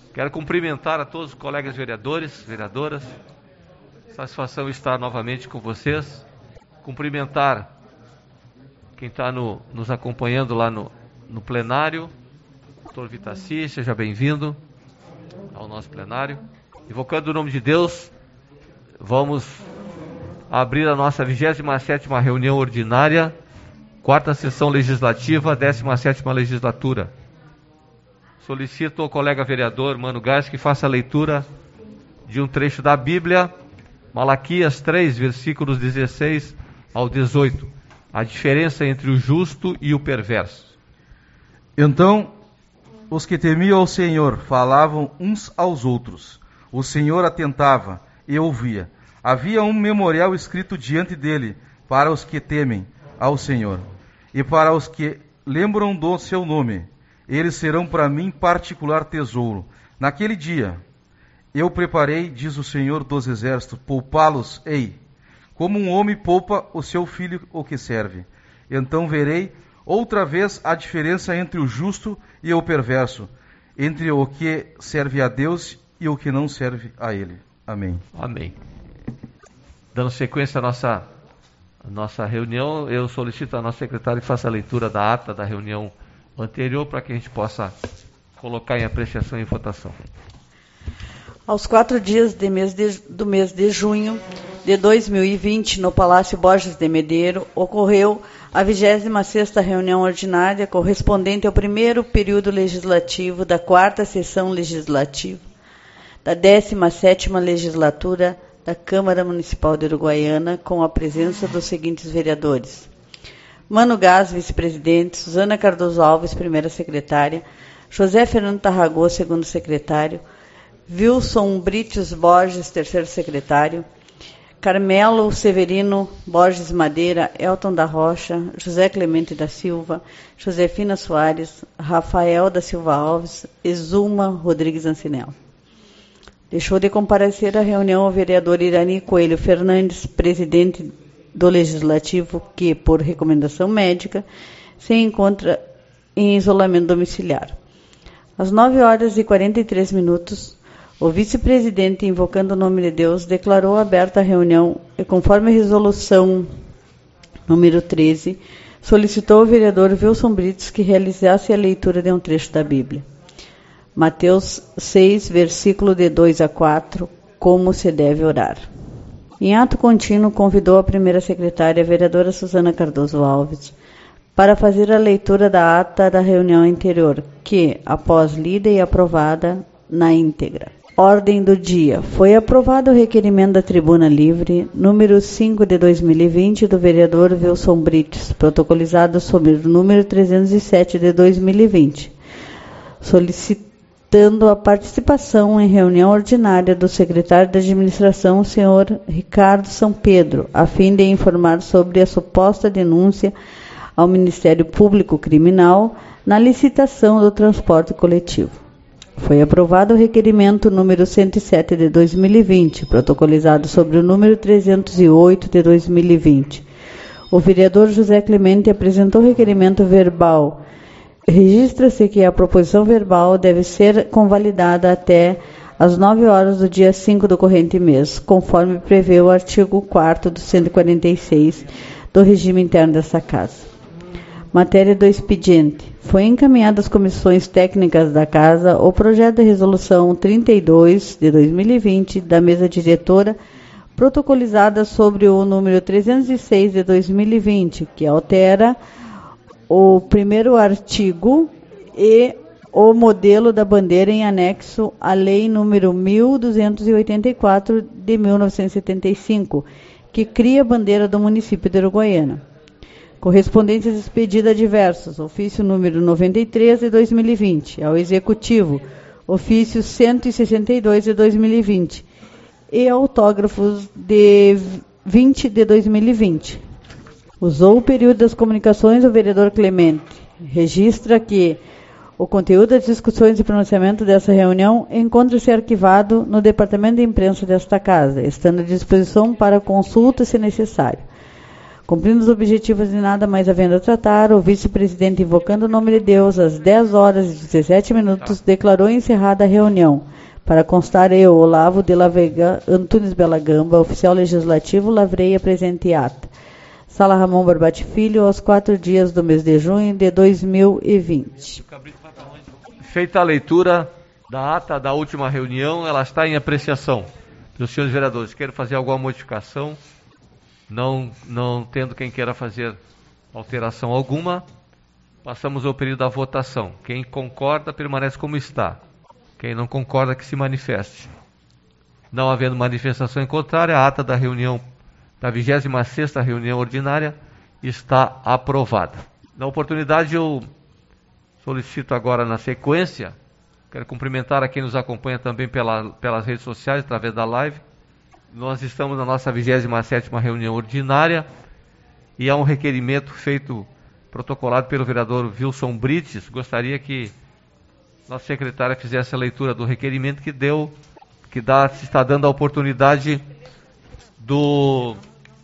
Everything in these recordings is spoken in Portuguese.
Quero cumprimentar a todos os colegas vereadores, vereadoras. Satisfação estar novamente com vocês. Cumprimentar quem está nos acompanhando lá no plenário. Doutor Vitaci, seja bem-vindo ao nosso plenário. Invocando o nome de Deus, vamos abrir a nossa 27ª reunião ordinária, 4ª sessão legislativa, 17ª legislatura. Solicito ao colega vereador Mano Gás que faça a leitura de um trecho da Bíblia, Malaquias 3, versículos 16 ao 18. A diferença entre o justo e o perverso. Então, os que temiam ao Senhor falavam uns aos outros. O Senhor atentava e ouvia. Havia um memorial escrito diante dele para os que temem ao Senhor e para os que lembram do seu nome. Eles serão para mim particular tesouro. Naquele dia, eu preparei, diz o Senhor dos Exércitos, poupá-los-ei, como um homem poupa o seu filho o que serve. Então verei outra vez a diferença entre o justo e o perverso, entre o que serve a Deus e o que não serve a Ele. Amém. Amém. Dando sequência à nossa reunião, eu solicito a nossa secretária que faça a leitura da ata da reunião anterior para que a gente possa colocar em apreciação e votação. Aos 4 dias do mês de junho de 2020, no Palácio Borges de Medeiros, ocorreu a 26ª reunião ordinária correspondente ao primeiro período legislativo da 4ª sessão legislativa da 17ª legislatura da Câmara Municipal de Uruguaiana, com a presença dos seguintes vereadores: Mano Gás, vice-presidente; Suzana Cardoso Alves, primeira secretária; José Fernando Tarragó, segundo secretário; Wilson Brites Borges, terceiro secretário; Carmelo Severino Borges Madeira, Elton da Rocha, José Clemente da Silva, Josefina Soares, Rafael da Silva Alves, Exuma Rodrigues Ancinel. Deixou de comparecer à reunião o vereador Irani Coelho Fernandes, presidente do Legislativo, que, por recomendação médica, se encontra em isolamento domiciliar. Às 9h43, o vice-presidente, invocando o nome de Deus, declarou aberta a reunião e, conforme a resolução número 13, solicitou ao vereador Wilson Brites que realizasse a leitura de um trecho da Bíblia. Mateus 6, versículo de 2 a 4, como se deve orar. Em ato contínuo, convidou a primeira secretária, a vereadora Suzana Cardoso Alves, para fazer a leitura da ata da reunião anterior, que, após lida e aprovada na íntegra. Ordem do dia. Foi aprovado o requerimento da Tribuna Livre, número 5 de 2020, do vereador Wilson Brites, protocolizado sob o número 307 de 2020, solicitando a participação em reunião ordinária do secretário de Administração, o senhor Ricardo São Pedro, a fim de informar sobre a suposta denúncia ao Ministério Público Criminal na licitação do transporte coletivo. Foi aprovado o requerimento número 107 de 2020, protocolizado sobre o número 308 de 2020. O vereador José Clemente apresentou o requerimento verbal. Registra-se que a proposição verbal deve ser convalidada até às 9h do dia 5 do corrente mês, conforme prevê o artigo 4º do 146 do regime interno desta Casa. Matéria do expediente. Foi encaminhado às comissões técnicas da Casa o projeto de resolução 32 de 2020 da mesa diretora, protocolizada sobre o número 306 de 2020, que altera o primeiro artigo e o modelo da bandeira em anexo à Lei número 1284 de 1975, que cria a bandeira do município de Uruguaiana. Correspondências expedidas diversas, ofício número 93 de 2020, ao Executivo, ofício 162 de 2020, e autógrafos de 20 de 2020. Usou o período das comunicações o vereador Clemente. Registra que o conteúdo das discussões e pronunciamento dessa reunião encontra-se arquivado no Departamento de Imprensa desta Casa, estando à disposição para consulta se necessário. Cumprindo os objetivos de nada mais havendo a tratar, o vice-presidente, invocando o nome de Deus, às 10 horas e 17 minutos, declarou encerrada a reunião. Para constar, eu, Olavo de la Vega Antunes Bela Gamba, oficial legislativo, lavrei a presente ata. Sala Ramon Barbati Filho, aos 4 dias do mês de junho de 2020. Feita a leitura da ata da última reunião, ela está em apreciação dos senhores vereadores. Querem fazer alguma modificação? Não tendo quem queira fazer alteração alguma, passamos ao período da votação. Quem concorda, permanece como está. Quem não concorda, que se manifeste. Não havendo manifestação em contrário, a ata da reunião, da 26ª reunião ordinária, está aprovada. Na oportunidade, eu solicito agora, na sequência, quero cumprimentar a quem nos acompanha também pelas redes sociais, através da live. Nós estamos na nossa 27ª reunião ordinária e há um requerimento feito, protocolado pelo vereador Wilson Brites. Gostaria que nossa secretária fizesse a leitura do requerimento está dando a oportunidade do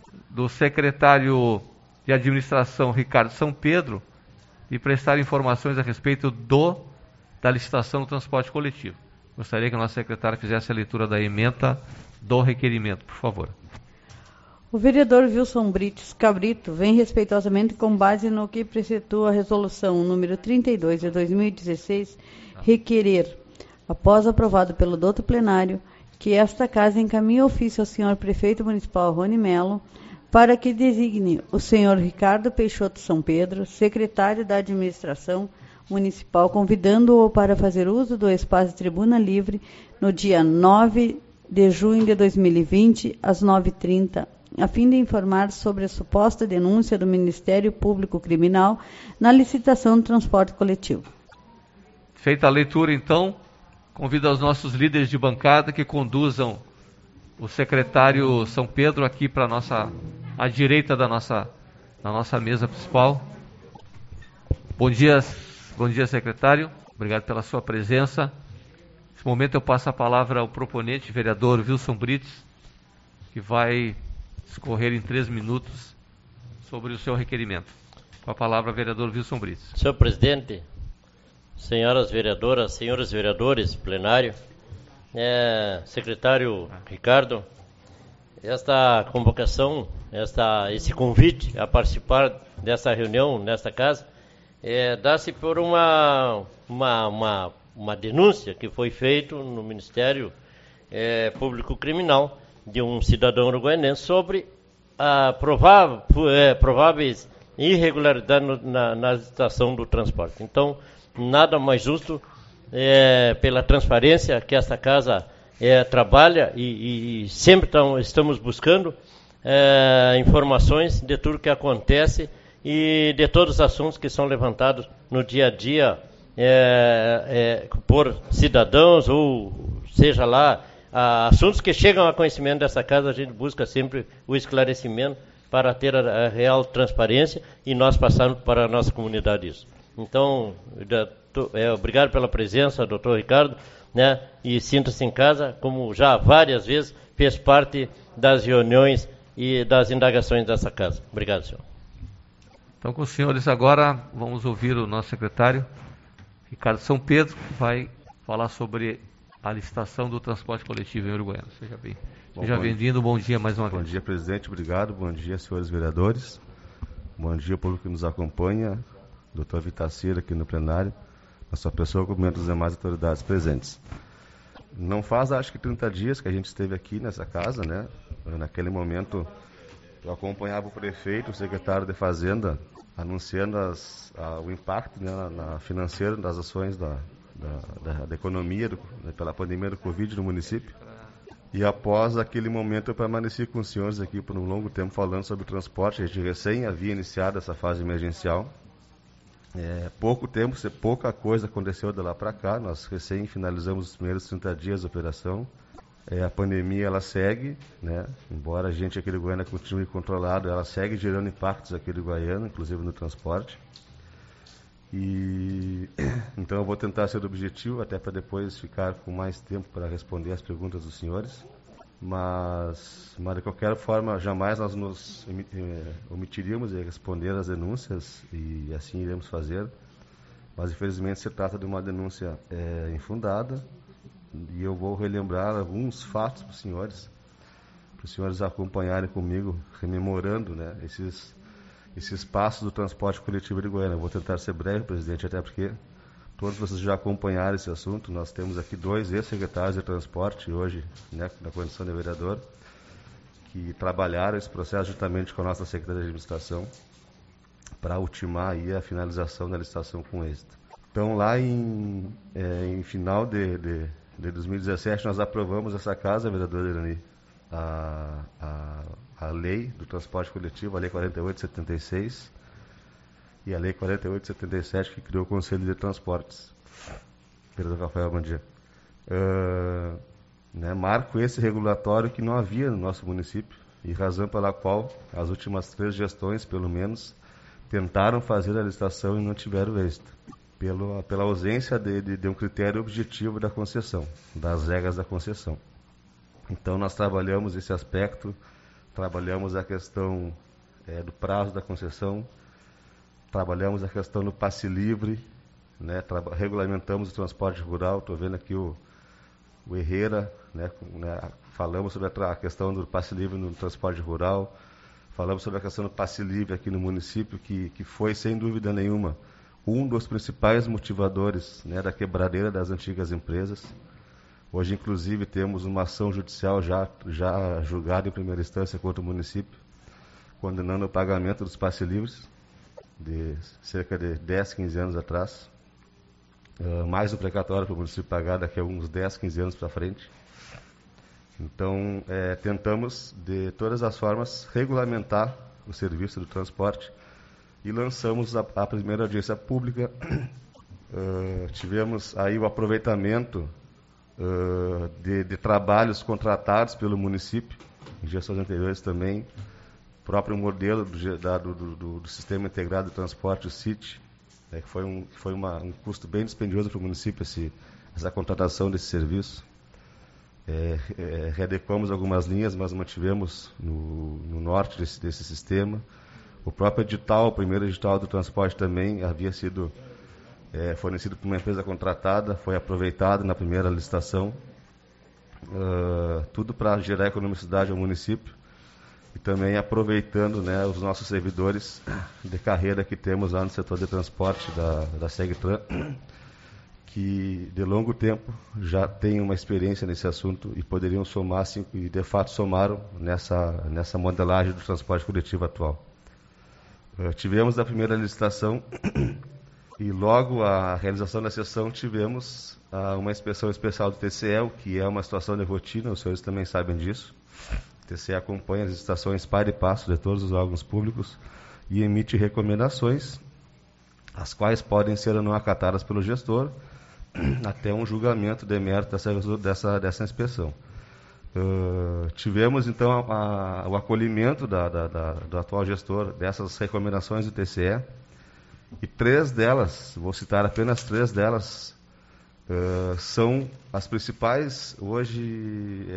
secretário de administração, Ricardo São Pedro, de prestar informações a respeito da licitação do transporte coletivo. Gostaria que a nossa secretária fizesse a leitura da ementa do requerimento, por favor. O vereador Wilson Brites Cabrito vem respeitosamente, com base no que precetua a resolução número 32 de 2016, requerer, após aprovado pelo douto plenário, que esta casa encaminhe ofício ao senhor prefeito municipal Rony Melo para que designe o senhor Ricardo Peixoto São Pedro, secretário da administração municipal, convidando-o para fazer uso do espaço de tribuna livre no dia 9 de junho de 2020, às 9h30, a fim de informar sobre a suposta denúncia do Ministério Público Criminal na licitação do transporte coletivo. Feita a leitura, então, convido os nossos líderes de bancada que conduzam o secretário São Pedro aqui para à direita da nossa mesa principal. Bom dia, secretário. Obrigado pela sua presença. Nesse momento eu passo a palavra ao proponente, vereador Wilson Brites, que vai discorrer em 3 minutos sobre o seu requerimento. Com a palavra, vereador Wilson Brites. Senhor presidente, senhoras vereadoras, senhores vereadores, plenário, secretário Ricardo, esta convocação, esse convite a participar dessa reunião nesta casa, dá-se por uma denúncia que foi feita no Ministério Público Criminal de um cidadão uruguaiense sobre a prováveis irregularidades na licitação do transporte. Então, nada mais justo pela transparência que esta casa trabalha e sempre estamos buscando informações de tudo que acontece e de todos os assuntos que são levantados no dia a dia por cidadãos, ou seja lá, assuntos que chegam a conhecimento dessa casa. A gente busca sempre o esclarecimento para ter a real transparência e nós passarmos para a nossa comunidade isso. Então, obrigado pela presença, doutor Ricardo, né? E sinta-se em casa, como já várias vezes fez parte das reuniões e das indagações dessa casa. Obrigado, senhor. Então, com os senhores agora, vamos ouvir o nosso secretário, Ricardo São Pedro, que vai falar sobre a licitação do transporte coletivo em Uruguaiana. Seja bem-vindo, bom dia mais uma vez. Bom dia, presidente, obrigado. Bom dia, senhores vereadores. Bom dia ao público que nos acompanha, doutor Vitacira aqui no plenário, a sua pessoa, como das demais autoridades presentes. Não faz, acho que 30 dias que a gente esteve aqui nessa casa, né? Naquele momento, eu acompanhava o prefeito, o secretário de Fazenda, anunciando o impacto, né, financeiro das ações da economia pela pandemia do Covid no município. E após aquele momento eu permaneci com os senhores aqui por um longo tempo falando sobre o transporte. A gente recém havia iniciado essa fase emergencial. Pouca coisa aconteceu de lá para cá. Nós recém finalizamos os primeiros 30 dias de operação. A pandemia ela segue, né? Embora a gente aqui do Goiânia continue controlado, ela segue gerando impactos aqui do Goiânia, inclusive no transporte. E então eu vou tentar ser objetivo, até para depois ficar com mais tempo para responder as perguntas dos senhores. mas de qualquer forma, jamais nós nos omitiríamos de responder às denúncias, e assim iremos fazer. Mas, infelizmente, se trata de uma denúncia infundada, e eu vou relembrar alguns fatos para os senhores acompanharem comigo, rememorando, né, esses passos do transporte coletivo de Goiânia. Eu vou tentar ser breve, presidente, até porque todos vocês já acompanharam esse assunto. Nós temos aqui 2 ex-secretários de transporte hoje, né, na condição de vereador, que trabalharam esse processo juntamente com a nossa secretaria de administração para ultimar aí a finalização da licitação com êxito. Então, lá em final de 2017, nós aprovamos essa casa, vereadora Irani, a lei do transporte coletivo, a lei 4876, e a lei 4877, que criou o Conselho de Transportes. Vereador Rafael, bom dia. Marco esse regulatório que não havia no nosso município, e razão pela qual as últimas 3 gestões, pelo menos, tentaram fazer a licitação e não tiveram êxito, pela ausência de um critério objetivo da concessão, das regras da concessão. Então, nós trabalhamos esse aspecto, trabalhamos a questão do prazo da concessão, trabalhamos a questão do passe livre, né, regulamentamos o transporte rural. Estou vendo aqui o Herrera, falamos sobre a questão do passe livre no transporte rural, falamos sobre a questão do passe livre aqui no município, que foi, sem dúvida nenhuma, um dos principais motivadores, né, da quebradeira das antigas empresas. Hoje, inclusive, temos uma ação judicial já julgada em primeira instância contra o município, condenando o pagamento dos passe livres, de cerca de 10, 15 anos atrás. Mais um precatório para o município pagar daqui a uns 10, 15 anos para frente. Então, tentamos, de todas as formas, regulamentar o serviço do transporte e lançamos a primeira audiência pública. Tivemos aí o aproveitamento de trabalhos contratados pelo município, em gestões anteriores também, o próprio modelo do Sistema Integrado de Transporte, o SIT, que foi um custo bem dispendioso para o município essa contratação desse serviço. Readequamos algumas linhas, mas mantivemos no norte desse sistema. O próprio edital, o primeiro edital do transporte também havia sido fornecido por uma empresa contratada, foi aproveitado na primeira licitação, tudo para gerar economicidade ao município e também aproveitando, né, os nossos servidores de carreira que temos lá no setor de transporte da Segtran, que de longo tempo já têm uma experiência nesse assunto e poderiam somar, e de fato somaram nessa modelagem do transporte coletivo atual. Tivemos a primeira licitação e logo a realização da sessão tivemos uma inspeção especial do TCE, que é uma situação de rotina, os senhores também sabem disso. O TCE acompanha as licitações par e passo de todos os órgãos públicos e emite recomendações, as quais podem ser ou não acatadas pelo gestor, até um julgamento de mérito dessa inspeção. Tivemos, então, o acolhimento do atual gestor dessas recomendações do TCE, e 3 delas, vou citar apenas 3 delas, são as principais, hoje,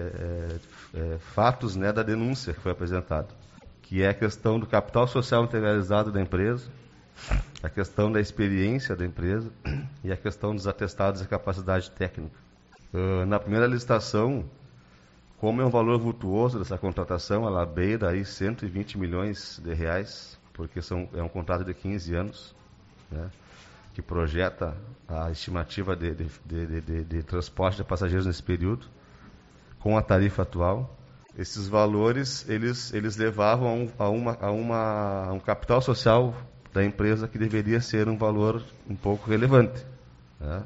fatos, né, da denúncia que foi apresentada, que é a questão do capital social integralizado da empresa, a questão da experiência da empresa e a questão dos atestados de capacidade técnica. Na primeira licitação, como é um valor vultuoso dessa contratação, ela beira aí 120 milhões de reais, porque é um contrato de 15 anos, né, que projeta a estimativa de transporte de passageiros nesse período, com a tarifa atual. Esses valores, eles levavam a um capital social da empresa que deveria ser um valor um pouco relevante, né?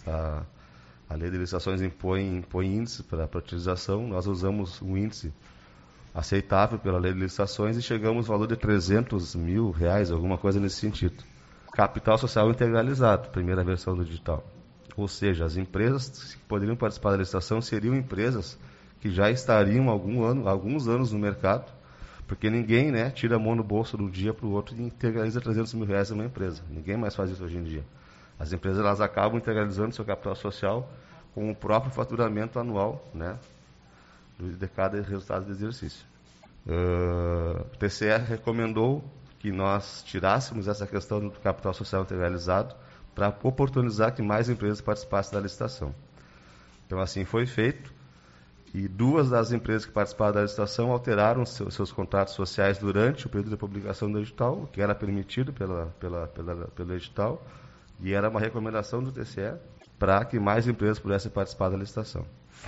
A lei de licitações impõe índice para a utilização, nós usamos um índice aceitável pela lei de licitações e chegamos ao valor de 300 mil reais, alguma coisa nesse sentido. Capital social integralizado, primeira versão do edital. Ou seja, as empresas que poderiam participar da licitação seriam empresas que já estariam alguns anos no mercado, porque ninguém, né, tira a mão no bolso de um dia para o outro e integraliza 300 mil reais em uma empresa. Ninguém mais faz isso hoje em dia. As empresas, elas acabam integralizando seu capital social com o próprio faturamento anual, né, de cada resultado do exercício. O TCE recomendou que nós tirássemos essa questão do capital social integralizado para oportunizar que mais empresas participassem da licitação. Então, assim foi feito, e 2 das empresas que participaram da licitação alteraram seus contratos sociais durante o período de publicação do edital, o que era permitido pelo edital, e era uma recomendação do TCE para que mais empresas pudessem participar da licitação.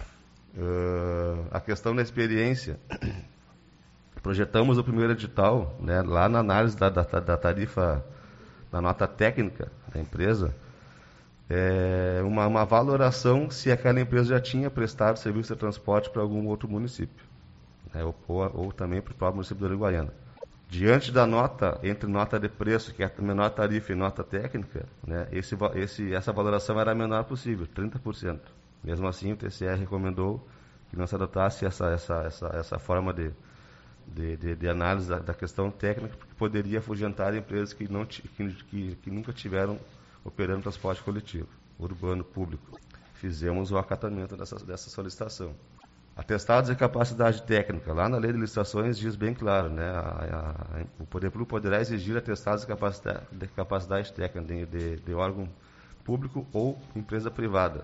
A questão da experiência, projetamos o primeiro edital, né, lá na análise da tarifa, da nota técnica da empresa, uma valoração se aquela empresa já tinha prestado serviço de transporte para algum outro município, né, ou também para o próprio município de Uruguaiana. Diante da nota, entre nota de preço, que é a menor tarifa, e nota técnica, né, essa valoração era a menor possível, 30%. Mesmo assim, o TCE recomendou que não se adotasse essa forma de análise da questão técnica, porque poderia afugentar empresas que nunca tiveram operando transporte coletivo, urbano, público. Fizemos o acatamento dessa solicitação. Atestados de capacidade técnica, lá na lei de licitações diz bem claro, né, o Poder Público poderá exigir atestados de capacidade técnica de órgão público ou empresa privada.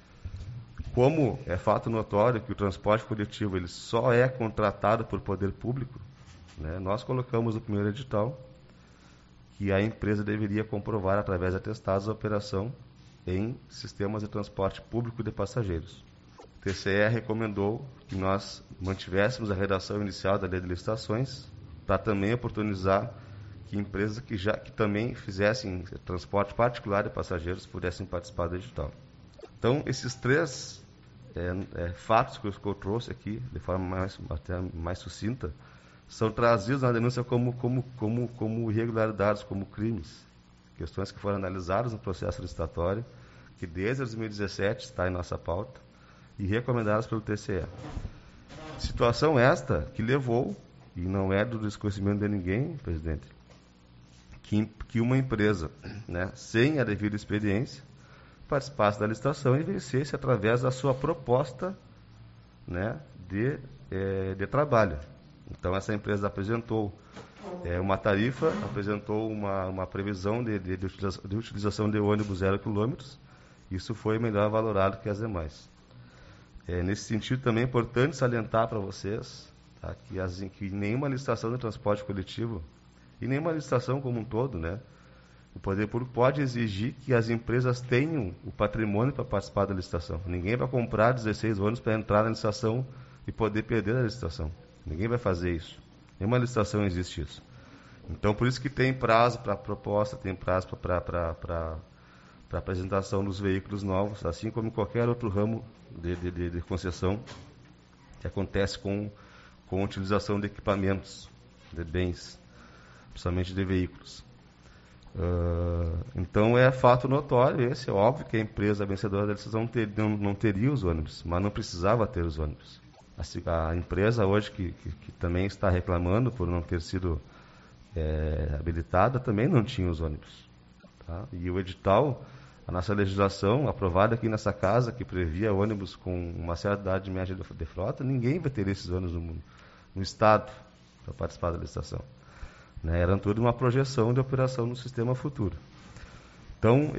Como é fato notório que o transporte coletivo ele só é contratado por poder público, né, nós colocamos no primeiro edital que a empresa deveria comprovar através de atestados a operação em sistemas de transporte público de passageiros. O TCE recomendou que nós mantivéssemos a redação inicial da lei de licitações para também oportunizar que empresas que também fizessem transporte particular de passageiros pudessem participar do edital. Então, esses 3 fatos que eu trouxe aqui, de forma até mais sucinta, são trazidos na denúncia como irregularidades, como crimes, questões que foram analisadas no processo licitatório, que desde 2017 está em nossa pauta, e recomendadas pelo TCE. Situação esta que levou, e não é do desconhecimento de ninguém, presidente, que uma empresa, né, sem a devida experiência, participasse da licitação e vencesse através da sua proposta, né, de trabalho. Então, essa empresa apresentou uma tarifa, apresentou uma previsão de utilização de ônibus 0 km. Isso foi melhor valorado que as demais. Nesse sentido, também é importante salientar para vocês, tá, que nenhuma licitação de transporte coletivo, e nenhuma licitação como um todo, né, o Poder Público pode exigir que as empresas tenham o patrimônio para participar da licitação. Ninguém vai comprar 16 ônibus para entrar na licitação e poder perder a licitação. Ninguém vai fazer isso. Nenhuma licitação existe isso. Então, por isso que tem prazo para proposta, tem prazo para apresentação dos veículos novos, assim como em qualquer outro ramo de concessão que acontece com a utilização de equipamentos, de bens, principalmente de veículos. Então, é fato notório esse, é óbvio que a empresa vencedora da licitação não teria os ônibus, mas não precisava ter os ônibus. A empresa hoje que também está reclamando por não ter sido habilitada, também não tinha os ônibus. Tá? E o edital, a nossa legislação aprovada aqui nessa casa, que previa ônibus com uma certa idade média de frota, ninguém vai ter esses ônibus no Estado para participar da licitação. Né? Era tudo uma projeção de operação no sistema futuro. Então,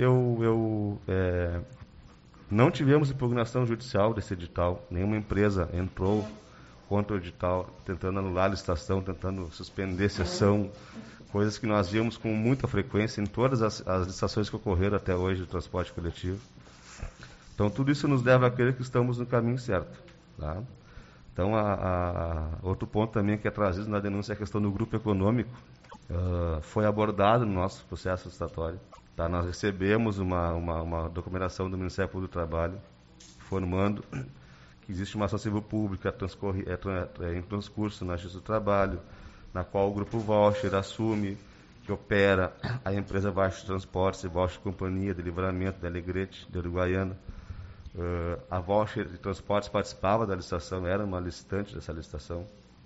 não tivemos impugnação judicial desse edital, nenhuma empresa entrou contra o edital, tentando anular a licitação, tentando suspender sessão, coisas que nós vimos com muita frequência em todas as licitações que ocorreram até hoje do transporte coletivo. Então, tudo isso nos leva a crer que estamos no caminho certo. Tá? Então, outro ponto também que é trazido na denúncia é a questão do grupo econômico. Foi abordado no nosso processo licitatório. Tá? Nós recebemos uma documentação do Ministério Público do Trabalho informando que existe uma ação civil pública em transcurso na Justiça do Trabalho, na qual o Grupo Voucher assume que opera a empresa Voucher Transportes e Voucher Companhia de Livramento de Alegrete, de Uruguaiana. A Voucher de Transportes participava da licitação, era uma licitante dessa licitação,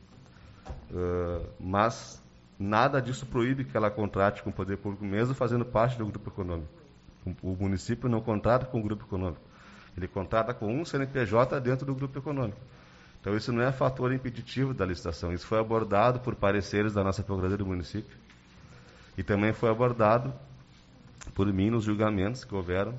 mas nada disso proíbe que ela contrate com o Poder Público, mesmo fazendo parte do grupo econômico. O município não contrata com o grupo econômico, ele contrata com um CNPJ dentro do grupo econômico. Então isso não é fator impeditivo da licitação, isso foi abordado por pareceres da nossa Procuradoria do município e também foi abordado por mim nos julgamentos que houveram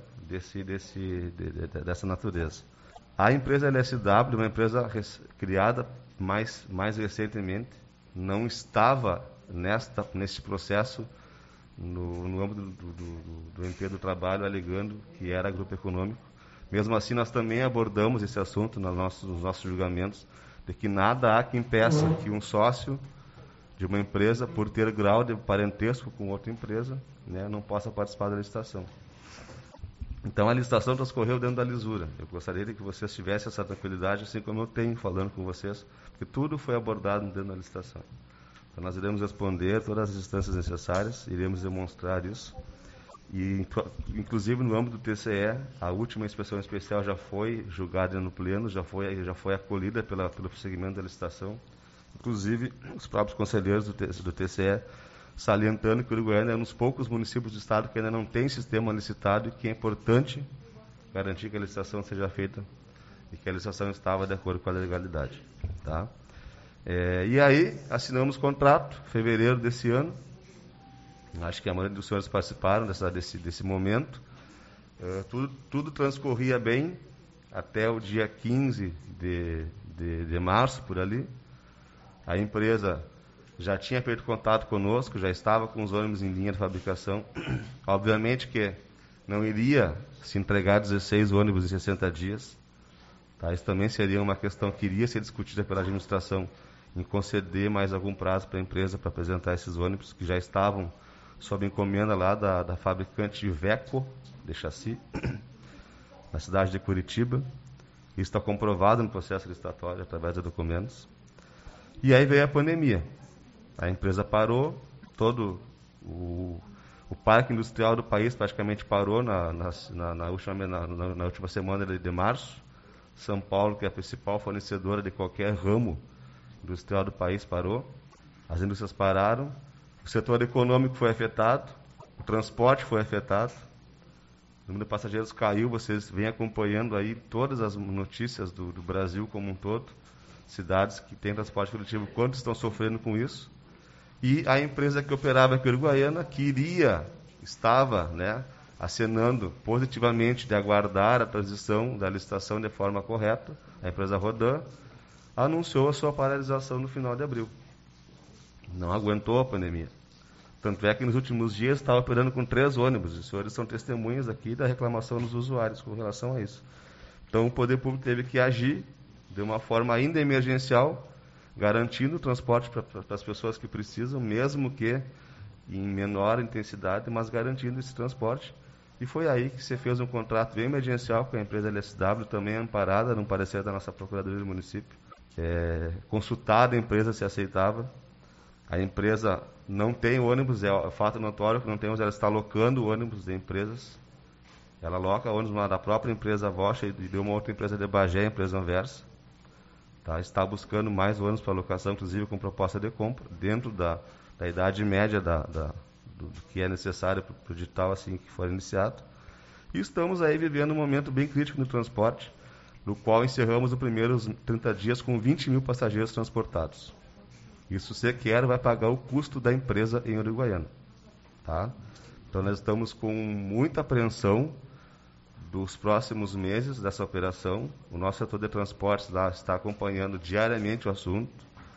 dessa natureza. A empresa LSW, uma empresa criada mais recentemente, não estava nesse processo no âmbito do MP do Trabalho, alegando que era grupo econômico. Mesmo assim, nós também abordamos esse assunto nos nossos julgamentos, de que nada há que impeça que um sócio de uma empresa, por ter grau de parentesco com outra empresa, né, não possa participar da licitação. Então, a licitação transcorreu dentro da lisura. Eu gostaria de que vocês tivessem essa tranquilidade, assim como eu tenho falando com vocês, porque tudo foi abordado dentro da licitação. Então, nós iremos responder todas as instâncias necessárias, iremos demonstrar isso. E, inclusive, no âmbito do TCE, a última inspeção especial já foi julgada no pleno, já foi acolhida pelo prosseguimento da licitação. Inclusive, os próprios conselheiros do TCE salientando que o Uruguaiana é um dos poucos municípios do estado que ainda não tem sistema licitado e que é importante garantir que a licitação seja feita e que a licitação estava de acordo com a legalidade. Tá? E aí, assinamos contrato, em fevereiro desse ano. Acho que a maioria dos senhores participaram desse momento. Tudo transcorria bem até o dia 15 de março, por ali. A empresa já tinha feito contato conosco, já estava com os ônibus em linha de fabricação. Obviamente que não iria se entregar 16 ônibus em 60 dias. Tá? Isso também seria uma questão que iria ser discutida pela administração em conceder mais algum prazo para a empresa para apresentar esses ônibus que já estavam sob encomenda lá da fabricante Iveco, de chassi, na cidade de Curitiba. Isso está comprovado no processo licitatório através de documentos. E aí veio a pandemia. A empresa parou, todo o parque industrial do país praticamente parou na última semana de março. São Paulo, que é a principal fornecedora de qualquer ramo industrial do país, parou. As indústrias pararam. O setor econômico foi afetado. O transporte foi afetado. O número de passageiros caiu. Vocês vêm acompanhando aí todas as notícias do Brasil como um todo. Cidades que têm transporte coletivo, quanto estão sofrendo com isso. E a empresa que operava aqui em Uruguaiana, estava acenando positivamente de aguardar a transição da licitação de forma correta. A empresa Rodan anunciou a sua paralisação no final de abril. Não aguentou a pandemia. Tanto é que nos últimos dias estava operando com 3 ônibus. Os senhores são testemunhas aqui da reclamação dos usuários com relação a isso. Então o poder público teve que agir de uma forma ainda emergencial, garantindo o transporte para as pessoas que precisam, mesmo que em menor intensidade, mas garantindo esse transporte. E foi aí que se fez um contrato bem emergencial com a empresa LSW, também amparada no parecer da nossa Procuradoria do município. Consultada a empresa se aceitava. A empresa não tem ônibus, é fato notório que não tem ônibus, ela está alocando ônibus de empresas. Ela aloca ônibus da própria empresa Rocha e de uma outra empresa de Bagé, a empresa Anversa. Tá? Está buscando mais ônibus para alocação, inclusive com proposta de compra, dentro da idade média do que é necessário para o edital assim que for iniciado. E estamos aí vivendo um momento bem crítico no transporte, no qual encerramos os primeiros 30 dias com 20 mil passageiros transportados. Isso sequer vai pagar o custo da empresa em Uruguaiana. Tá? Então nós estamos com muita apreensão dos próximos meses dessa operação. O nosso setor de transportes lá está acompanhando diariamente o assunto.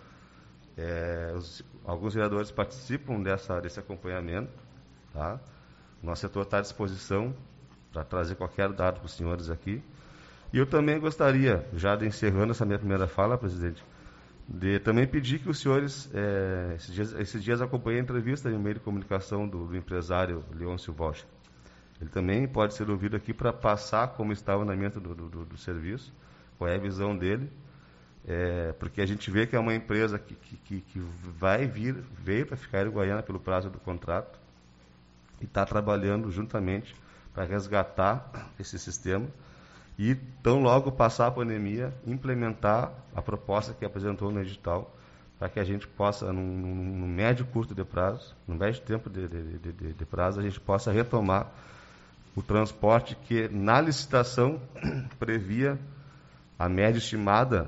Alguns vereadores participam desse acompanhamento. Tá? O nosso setor está à disposição para trazer qualquer dado para os senhores aqui. E eu também gostaria, já encerrando essa minha primeira fala, presidente, de também pedir que os senhores, esses dias acompanhei a entrevista em meio de comunicação do empresário Leôncio Walsh. Ele também pode ser ouvido aqui para passar como está o andamento do serviço, qual é a visão dele, porque a gente vê que é uma empresa que veio para ficar em Uruguaiana pelo prazo do contrato e está trabalhando juntamente para resgatar esse sistema e, tão logo passar a pandemia, implementar a proposta que apresentou no edital, para que a gente possa, num médio curto de prazo, num médio tempo de prazo, a gente possa retomar o transporte que, na licitação, previa a média estimada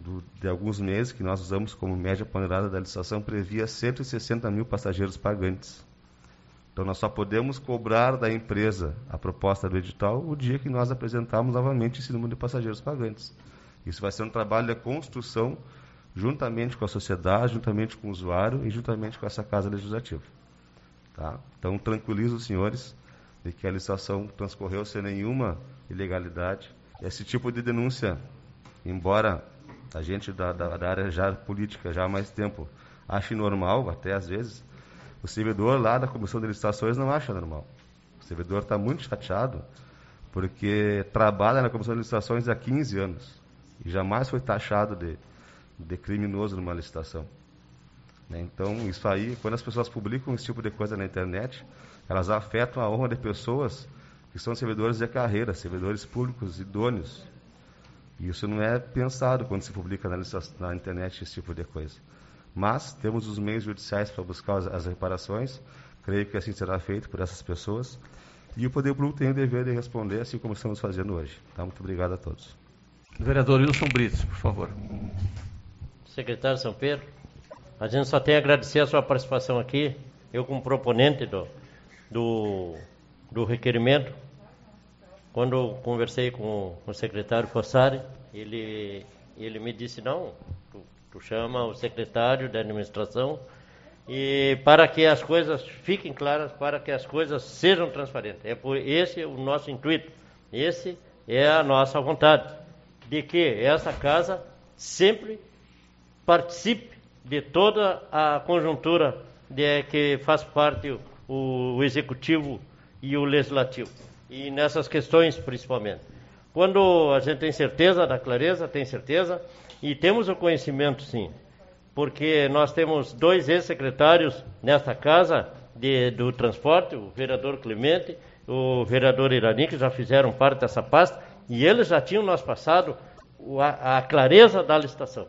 de alguns meses, que nós usamos como média ponderada da licitação, previa 160 mil passageiros pagantes. Então, nós só podemos cobrar da empresa a proposta do edital o dia que nós apresentarmos novamente esse número de passageiros pagantes. Isso vai ser um trabalho de construção juntamente com a sociedade, juntamente com o usuário e juntamente com essa Casa Legislativa. Tá? Então, tranquilizo os senhores de que a licitação transcorreu sem nenhuma ilegalidade. Esse tipo de denúncia, embora a gente da área já política já há mais tempo ache normal, até às vezes, o servidor lá da Comissão de Licitações não acha normal. O servidor está muito chateado porque trabalha na Comissão de Licitações há 15 anos e jamais foi taxado de criminoso numa licitação. Então, isso aí, quando as pessoas publicam esse tipo de coisa na internet, elas afetam a honra de pessoas que são servidores de carreira, servidores públicos idôneos. E isso não é pensado quando se publica na internet esse tipo de coisa. Mas temos os meios judiciais para buscar as reparações, creio que assim será feito por essas pessoas. E o Poder Público tem o dever de responder, assim como estamos fazendo hoje. Tá? Muito obrigado a todos. Vereador Wilson Brits, por favor. Secretário São Pedro, a gente só tem a agradecer a sua participação aqui. Eu, como proponente do requerimento, quando conversei com o secretário Fossari, ele me disse, não, tu chama o secretário da administração e para que as coisas fiquem claras, para que as coisas sejam transparentes. Esse é o nosso intuito, esse é a nossa vontade, de que essa casa sempre participe de toda a conjuntura que faz parte o executivo e o legislativo, e nessas questões principalmente. Quando a gente tem certeza da clareza, tem certeza, e temos o conhecimento sim, porque nós temos 2 ex-secretários nesta casa do transporte, o vereador Clemente, o vereador Irani, que já fizeram parte dessa pasta, e eles já tinham nos passado a clareza da licitação.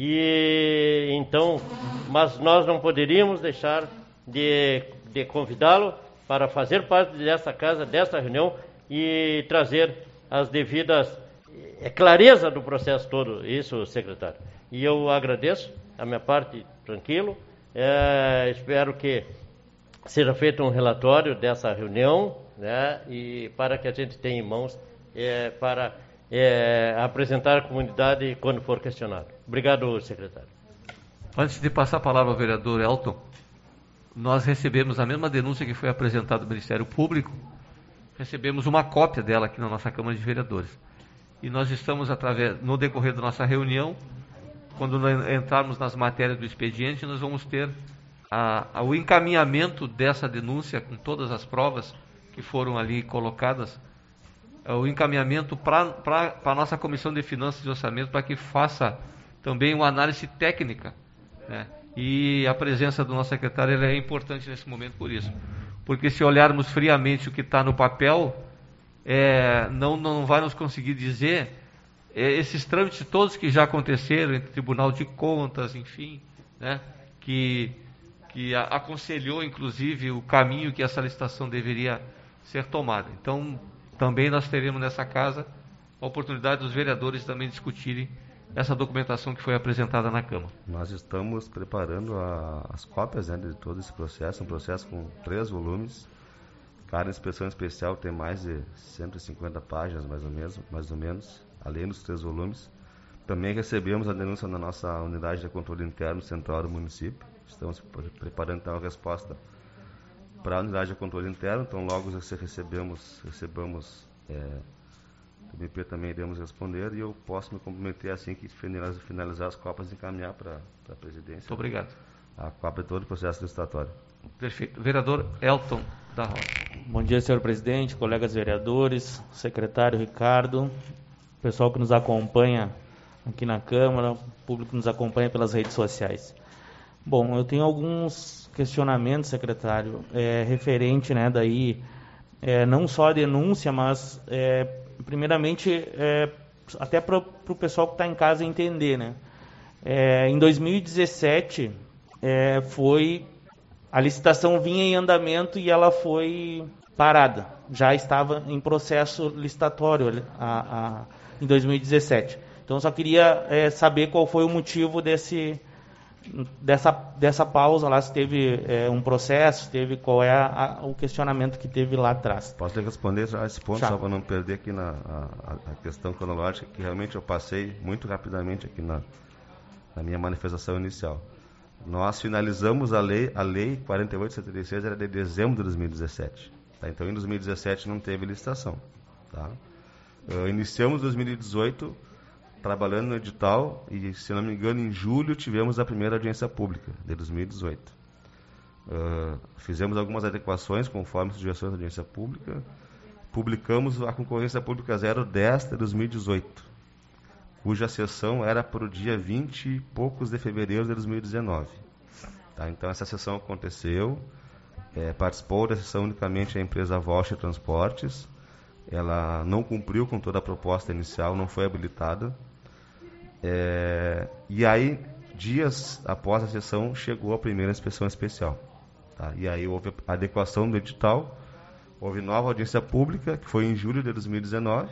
E então, mas nós não poderíamos deixar de convidá-lo para fazer parte dessa casa, dessa reunião e trazer as devidas clareza do processo todo, isso, secretário. E eu agradeço, a minha parte, tranquilo, espero que seja feito um relatório dessa reunião, né, e para que a gente tenha em mãos para apresentar à comunidade quando for questionado. Obrigado, secretário. Antes de passar a palavra ao vereador Elton, nós recebemos a mesma denúncia que foi apresentada ao Ministério Público, recebemos uma cópia dela aqui na nossa Câmara de Vereadores. E nós estamos, no decorrer da nossa reunião, quando nós entrarmos nas matérias do expediente, nós vamos ter o encaminhamento dessa denúncia, com todas as provas que foram ali colocadas, o encaminhamento para a nossa Comissão de Finanças e Orçamento, para que faça também uma análise técnica, né? E a presença do nosso secretário é importante nesse momento por isso. Porque se olharmos friamente o que está no papel, não vai nos conseguir dizer esses trâmites todos que já aconteceram entre Tribunal de Contas, enfim, né? que aconselhou, inclusive, o caminho que essa licitação deveria ser tomada. Então, também nós teremos nessa casa a oportunidade dos vereadores também discutirem essa documentação que foi apresentada na Câmara. Nós estamos preparando as cópias, né, de todo esse processo, um processo com 3 volumes. Cada inspeção especial tem mais de 150 páginas, mais ou menos, além dos 3 volumes. Também recebemos a denúncia na nossa unidade de controle interno central do município. Estamos preparando então a resposta para a unidade de controle interno. Então, logo recebamos o MP também iremos responder, e eu posso me comprometer assim que finalizar as copas e encaminhar para a presidência. Muito obrigado. A cópia de todo o processo licitatório. Perfeito. Vereador Elton da Rocha. Bom dia, senhor presidente, colegas vereadores, secretário Ricardo, pessoal que nos acompanha aqui na Câmara, público que nos acompanha pelas redes sociais. Bom, eu tenho alguns questionamentos, secretário, referente, né, daí, não só a denúncia, mas primeiramente, até para o pessoal que está em casa entender, né? Em 2017, a licitação vinha em andamento e ela foi parada. Já estava em processo licitatório em 2017. Então, eu só queria saber qual foi o motivo dessa pausa lá, se teve um processo, qual é o questionamento que teve lá atrás. Posso responder já esse ponto, só para não perder aqui a questão cronológica, que realmente eu passei muito rapidamente aqui na minha manifestação inicial. Nós finalizamos a lei 4876, era de dezembro de 2017. Tá? Então, em 2017 não teve licitação. Tá? Iniciamos 2018 trabalhando no edital e, se não me engano, em julho tivemos a primeira audiência pública de 2018. Fizemos algumas adequações conforme as sugestões da audiência pública. Publicamos a concorrência pública 010 de 2018, cuja sessão era para o dia 20 e poucos de fevereiro de 2019. Tá? Então, essa sessão aconteceu. Participou da sessão unicamente a empresa Vosch Transportes. Ela não cumpriu com toda a proposta inicial, não foi habilitada. E aí, dias após a sessão, chegou a primeira inspeção especial. Tá? E aí houve a adequação do edital, houve nova audiência pública, que foi em julho de 2019,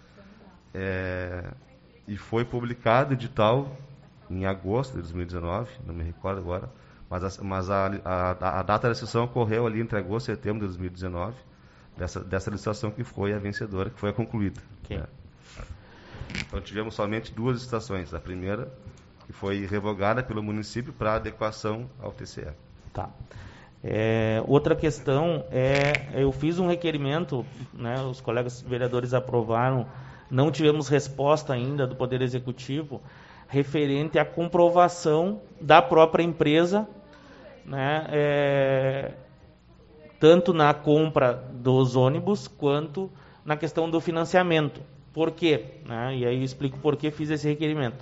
e foi publicado o edital em agosto de 2019, não me recordo agora, mas a data da sessão ocorreu ali entre agosto e setembro de 2019, dessa licitação que foi a vencedora, que foi a concluída. Okay. Então tivemos somente 2 licitações. A primeira, que foi revogada pelo município para adequação ao TCE. Tá. Outra questão eu fiz um requerimento, né, os colegas vereadores aprovaram, não tivemos resposta ainda do Poder Executivo, referente à comprovação da própria empresa, né, tanto na compra dos ônibus quanto na questão do financiamento. Por quê? Né? E aí eu explico por que fiz esse requerimento.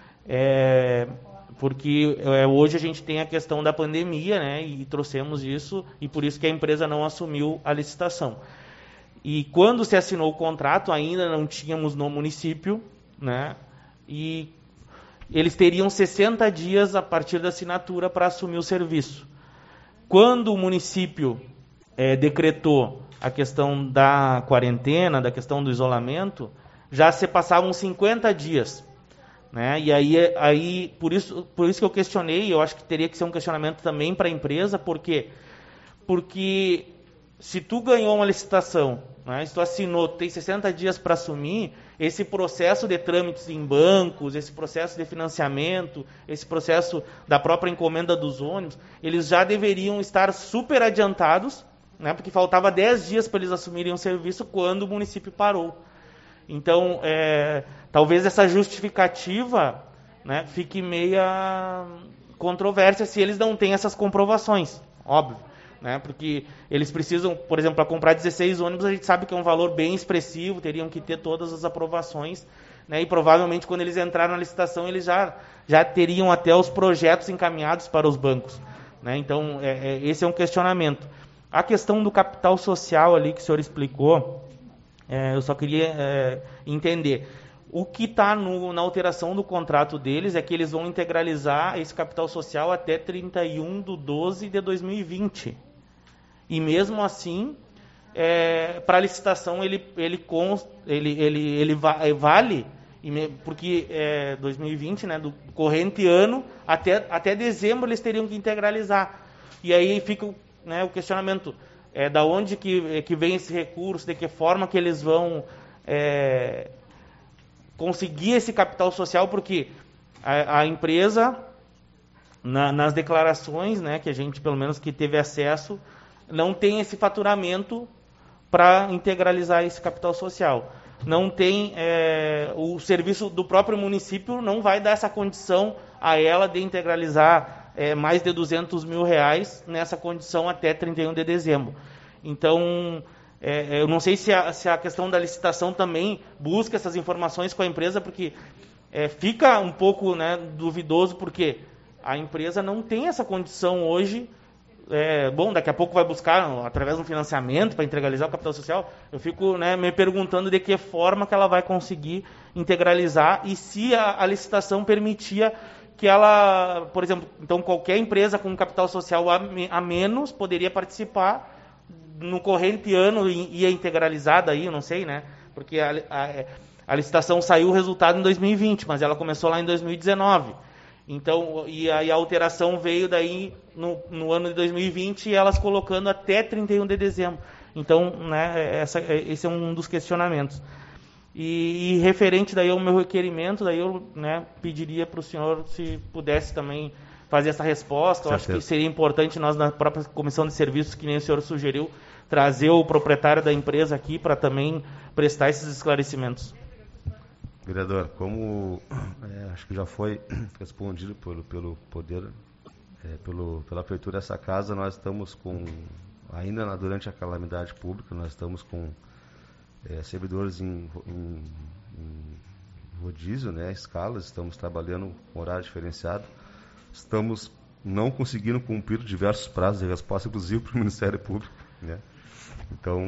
Porque hoje a gente tem a questão da pandemia, né, e trouxemos isso, e por isso que a empresa não assumiu a licitação. E quando se assinou o contrato, ainda não tínhamos no município, né, e eles teriam 60 dias a partir da assinatura para assumir o serviço. Quando o município decretou a questão da quarentena, da questão do isolamento, já se passavam 50 dias. Né? E aí por isso que eu questionei, eu acho que teria que ser um questionamento também para a empresa, por quê? Porque se tu ganhou uma licitação, né, se tu assinou, tu tem 60 dias para assumir, esse processo de trâmites em bancos, esse processo de financiamento, esse processo da própria encomenda dos ônibus, eles já deveriam estar super adiantados, né, porque faltava 10 dias para eles assumirem o serviço quando o município parou. Então, talvez essa justificativa, né, fique meia controvérsia se eles não têm essas comprovações, óbvio. Né, porque eles precisam, por exemplo, para comprar 16 ônibus, a gente sabe que é um valor bem expressivo, teriam que ter todas as aprovações, né, e provavelmente quando eles entraram na licitação, eles já teriam até os projetos encaminhados para os bancos. Né, então, esse é um questionamento. A questão do capital social ali que o senhor explicou, eu só queria entender. O que está na alteração do contrato deles é que eles vão integralizar esse capital social até 31/12/2020. E mesmo assim, para a licitação ele vale, porque 2020, né, do corrente ano, até dezembro eles teriam que integralizar. E aí fica, né, o questionamento, da onde que vem esse recurso, de que forma que eles vão conseguir esse capital social, porque a empresa, nas declarações, né, que a gente, pelo menos que teve acesso, não tem esse faturamento para integralizar esse capital social. Não tem, o serviço do próprio município não vai dar essa condição a ela de integralizar mais de R$200 mil nessa condição até 31 de dezembro. Então, eu não sei se a questão da licitação também busca essas informações com a empresa, porque fica um pouco, né, duvidoso, porque a empresa não tem essa condição hoje. Bom, daqui a pouco vai buscar através de um financiamento para integralizar o capital social. Eu fico, né, me perguntando de que forma que ela vai conseguir integralizar e se a licitação permitia que ela, por exemplo, então qualquer empresa com capital social a menos poderia participar no corrente ano e integralizada aí, eu não sei, né? Porque A licitação saiu o resultado em 2020, mas ela começou lá em 2019. Então, e aí a alteração veio daí no ano de 2020 e elas colocando até 31 de dezembro. Então, né, esse é um dos questionamentos. E referente daí ao meu requerimento, daí eu, né, pediria para o senhor se pudesse também fazer essa resposta. Eu acho que seria importante nós, na própria comissão de serviços, que nem o senhor sugeriu, trazer o proprietário da empresa aqui para também prestar esses esclarecimentos. Vereador, como acho que já foi respondido pelo poder, pela prefeitura dessa casa, nós estamos com, ainda durante a calamidade pública, nós estamos com servidores em rodízio, né, escalas, estamos trabalhando com horário diferenciado, estamos não conseguindo cumprir diversos prazos de resposta, inclusive para o Ministério Público, né? Então,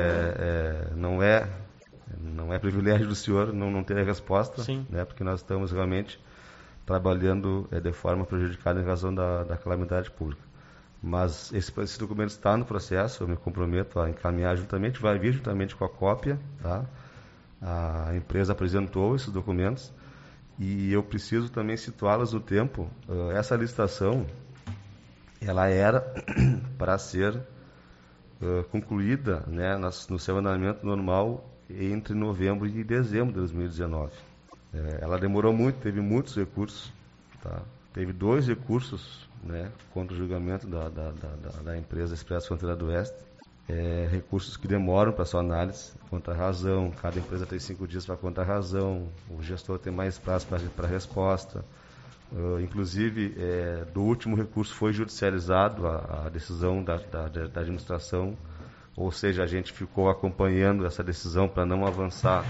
não é privilégio do senhor não ter a resposta, né, porque nós estamos realmente trabalhando de forma prejudicada em razão da calamidade pública. Mas esse documento está no processo, eu me comprometo a encaminhar juntamente, vai vir juntamente com a cópia, tá? A empresa apresentou esses documentos e eu preciso também situá-las no tempo. Essa licitação, ela era para ser concluída, né, no seu andamento normal entre novembro e dezembro de 2019. Ela demorou muito, teve muitos recursos, tá? Teve 2 recursos, né, contra o julgamento da empresa Expresso Fronteira do Oeste. Recursos que demoram para sua análise, contra a razão, cada empresa tem 5 dias para contra a razão, o gestor tem mais prazo para resposta. Inclusive, do último recurso foi judicializado a decisão da administração, ou seja, a gente ficou acompanhando essa decisão para não avançar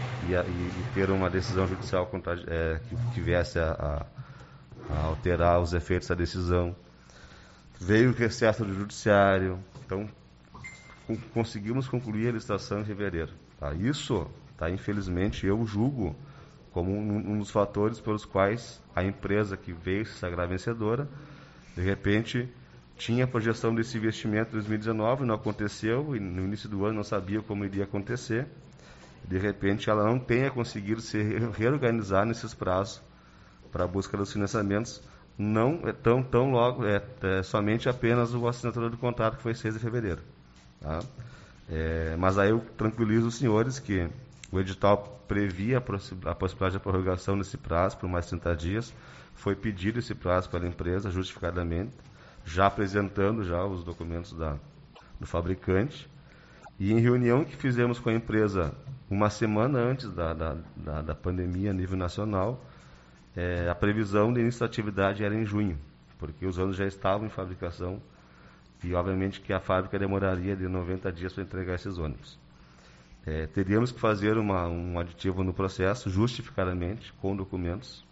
e ter uma decisão judicial que viesse a alterar os efeitos da decisão. Veio o recesso do judiciário, então conseguimos concluir a licitação em fevereiro. Tá? Isso, infelizmente, eu julgo como um dos fatores pelos quais a empresa que veio se sagrar vencedora, de repente, tinha a projeção desse investimento em 2019, não aconteceu, e no início do ano não sabia como iria acontecer. De repente, ela não tenha conseguido se reorganizar nesses prazos para a busca dos financiamentos, não tão logo, somente apenas a assinatura do contrato, que foi 6 de fevereiro. Tá? Mas aí eu tranquilizo os senhores que o edital previa a possibilidade de prorrogação nesse prazo por mais 30 dias. Foi pedido esse prazo pela empresa, justificadamente, já apresentando já os documentos do fabricante. E em reunião que fizemos com a empresa uma semana antes da pandemia a nível nacional, a previsão de início da atividade era em junho, porque os ônibus já estavam em fabricação e, obviamente, que a fábrica demoraria de 90 dias para entregar esses ônibus. Teríamos que fazer um aditivo no processo, justificadamente, com documentos.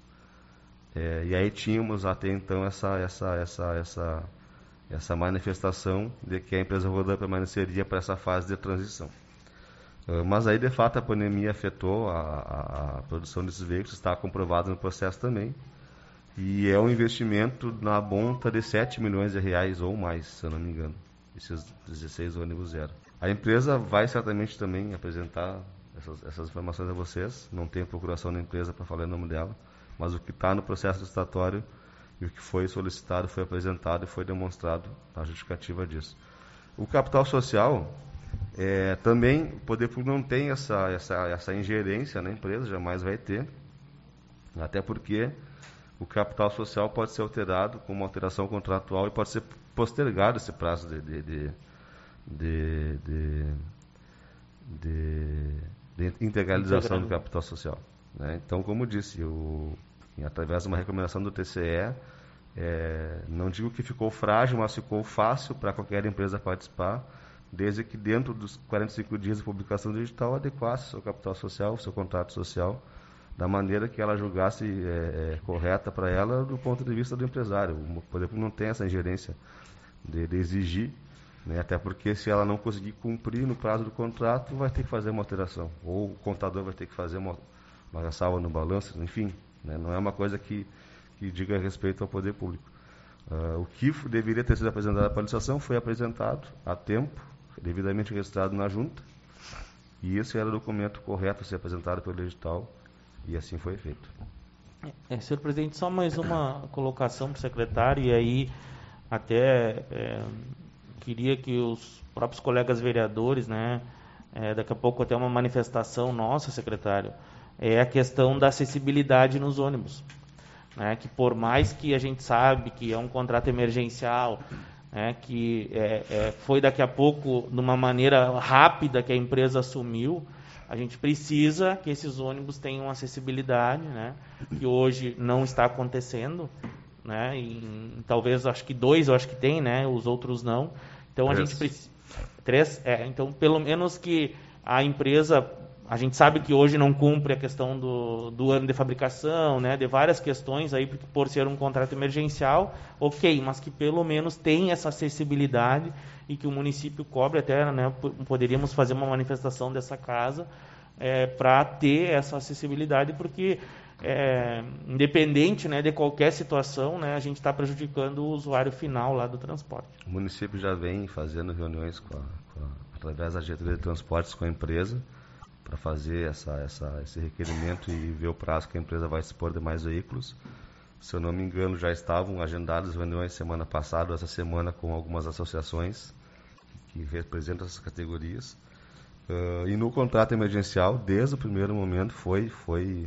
E aí tínhamos até então essa manifestação de que a empresa Rodan permaneceria para essa fase de transição. Mas aí, de fato, a pandemia afetou a produção desses veículos, está comprovado no processo também. E é um investimento na monta de 7 milhões de reais ou mais, se eu não me engano, esses 16 ônibus zero. A empresa vai certamente também apresentar essas informações a vocês, não tem procuração na empresa para falar o nome dela, mas o que está no processo licitatório e o que foi solicitado foi apresentado e foi demonstrado a justificativa disso. O capital social, também o poder público não tem essa ingerência na empresa, jamais vai ter, até porque o capital social pode ser alterado com uma alteração contratual e pode ser postergado esse prazo de integralização do capital social. Né? Então, como disse, através de uma recomendação do TCE, não digo que ficou frágil, mas ficou fácil para qualquer empresa participar, desde que dentro dos 45 dias de publicação digital adequasse seu capital social, seu contrato social, da maneira que ela julgasse correta para ela do ponto de vista do empresário. O poder público não tem essa ingerência de exigir, né? Até porque se ela não conseguir cumprir no prazo do contrato, vai ter que fazer uma alteração, ou o contador vai ter que fazer uma ressalva no balanço, enfim, né? Não é uma coisa que diga respeito ao poder público. O que deveria ter sido apresentado para a licitação foi apresentado a tempo, devidamente registrado na junta, E esse era o documento correto a ser apresentado pelo edital, e assim foi feito. Senhor presidente, só mais uma colocação para o secretário, e aí até queria que os próprios colegas vereadores, né, daqui a pouco até uma manifestação nossa, secretário, é a questão da acessibilidade nos ônibus. Né, que por mais que a gente sabe que é um contrato emergencial, que foi daqui a pouco, de uma maneira rápida que a empresa assumiu, a gente precisa que esses ônibus tenham acessibilidade, né, que hoje não está acontecendo, né, talvez, acho que 2, eu acho que tem, né, os outros não. Então, 3. A gente precisa... 3? Então, pelo menos que a empresa... A gente sabe que hoje não cumpre a questão do ano de fabricação, né, de várias questões aí, por ser um contrato emergencial, ok, mas que pelo menos tenha essa acessibilidade e que o município cobre até, né, poderíamos fazer uma manifestação dessa casa para ter essa acessibilidade, porque independente, né, de qualquer situação, né, a gente está prejudicando o usuário final lá do transporte. O município já vem fazendo reuniões através da diretoria de transportes com a empresa, para fazer esse requerimento e ver o prazo que a empresa vai dispor de mais veículos. Se eu não me engano, já estavam agendadas reuniões semana passada, essa semana, com algumas associações que representam essas categorias. E no contrato emergencial, desde o primeiro momento, foi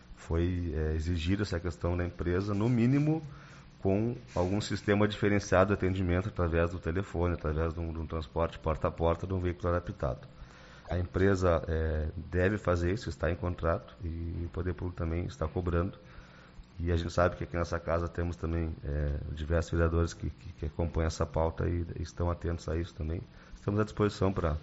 exigida essa questão da empresa, no mínimo com algum sistema diferenciado de atendimento através do telefone, através de um transporte porta a porta de um veículo adaptado. A empresa deve fazer isso, está em contrato, e o Poder Público também está cobrando. E a gente sabe que aqui nessa casa temos também diversos vereadores que acompanham essa pauta e estão atentos a isso também. Estamos à disposição para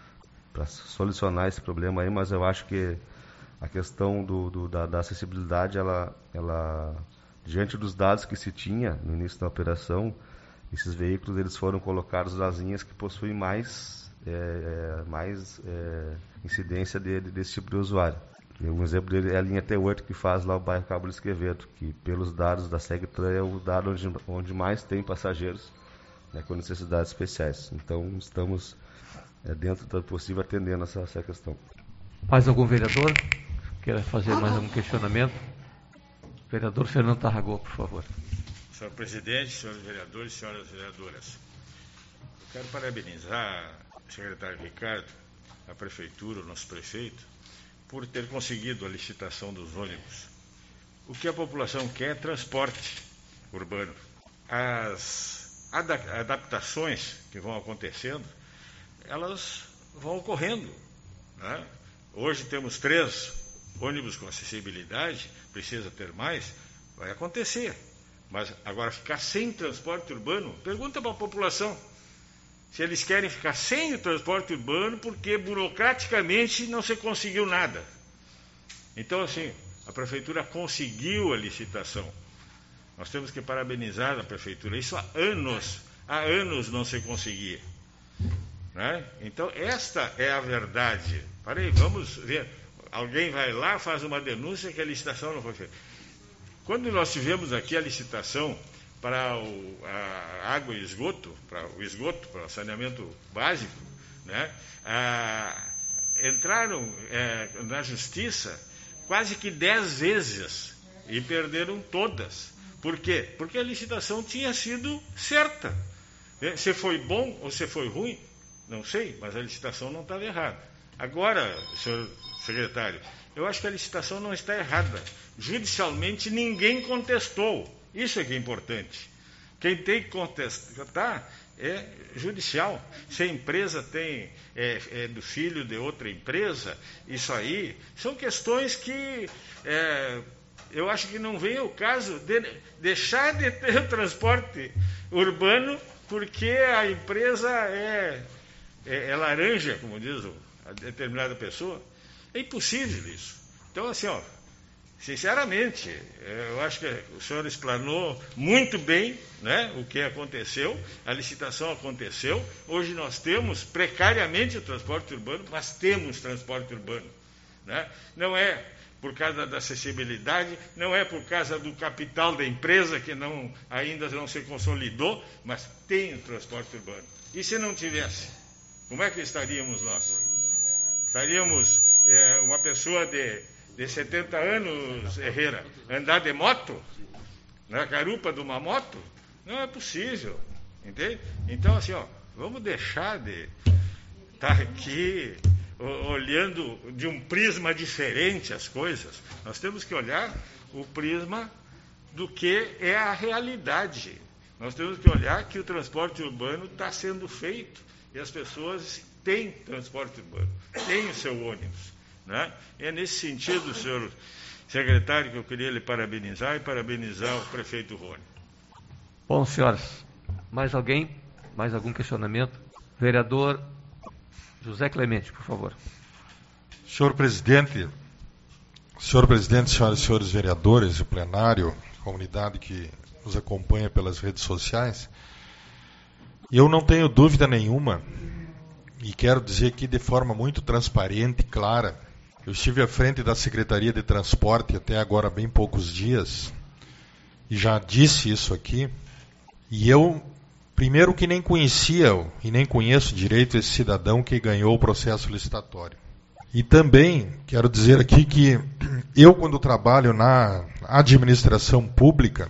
solucionar esse problema aí, mas eu acho que a questão da acessibilidade, ela, diante dos dados que se tinha no início da operação, esses veículos eles foram colocados nas linhas que possuem mais incidência desse tipo de usuário. Um exemplo dele é a linha T8 que faz lá o bairro Cabo de Esquevedo, que pelos dados da Segtran é o dado onde mais tem passageiros, né, com necessidades especiais. Então estamos dentro do possível atendendo essa questão. Mais algum vereador queira fazer mais algum questionamento? Vereador Fernando Tarragó, por favor. Senhor presidente, senhores vereadores, senhoras vereadoras, eu quero parabenizar o secretário Ricardo, a prefeitura, o nosso prefeito, por ter conseguido a licitação dos ônibus. O que a população quer é transporte urbano. As adaptações que vão acontecendo, elas vão ocorrendo, né? Hoje temos 3 ônibus com acessibilidade, precisa ter mais, vai acontecer. Mas agora ficar sem transporte urbano, pergunta para a população se eles querem ficar sem o transporte urbano porque burocraticamente não se conseguiu nada. Então, assim, a prefeitura conseguiu a licitação. Nós temos que parabenizar a prefeitura. Isso há anos não se conseguia, né? Então, esta é a verdade. Vamos ver. Alguém vai lá, faz uma denúncia que a licitação não foi feita. Quando nós tivemos aqui a licitação para a água e esgoto, para o saneamento básico, né, entraram na justiça quase que 10 vezes e perderam todas. Por quê? Porque a licitação tinha sido certa. Se foi bom ou se foi ruim, não sei, mas a licitação não estava errada. Agora, senhor secretário, eu acho que a licitação não está errada. Judicialmente ninguém contestou. Isso é que é importante. Quem tem que contestar é judicial. Se a empresa é do filho de outra empresa, isso aí são questões que eu acho que não vem ao caso de deixar de ter o transporte urbano porque a empresa é laranja, como diz a determinada pessoa. É impossível isso. Então, assim, sinceramente, eu acho que o senhor explanou muito bem, né, o que aconteceu, a licitação aconteceu, hoje nós temos precariamente o transporte urbano, mas temos transporte urbano, né? Não é por causa da acessibilidade, não é por causa do capital da empresa que ainda não se consolidou, mas tem o transporte urbano. E se não tivesse, como é que estaríamos nós? Faríamos uma pessoa de 70 anos, Herrera, andar de moto, na garupa de uma moto? Não é possível, entende? Então, assim, vamos deixar de estar aqui olhando de um prisma diferente as coisas. Nós temos que olhar o prisma do que é a realidade. Nós temos que olhar que o transporte urbano está sendo feito e as pessoas têm transporte urbano, têm o seu ônibus, né? É nesse sentido, senhor secretário, que eu queria lhe parabenizar e parabenizar o prefeito Rony. Bom, senhoras, mais alguém? Mais algum questionamento? Vereador José Clemente, por favor. Senhor presidente, senhoras e senhores vereadores, o plenário, a comunidade que nos acompanha pelas redes sociais, eu não tenho dúvida nenhuma, e quero dizer aqui de forma muito transparente e clara, eu estive à frente da Secretaria de Transporte até agora bem poucos dias, e já disse isso aqui, e eu, primeiro que nem conhecia e nem conheço direito esse cidadão que ganhou o processo licitatório. E também quero dizer aqui que eu, quando trabalho na administração pública,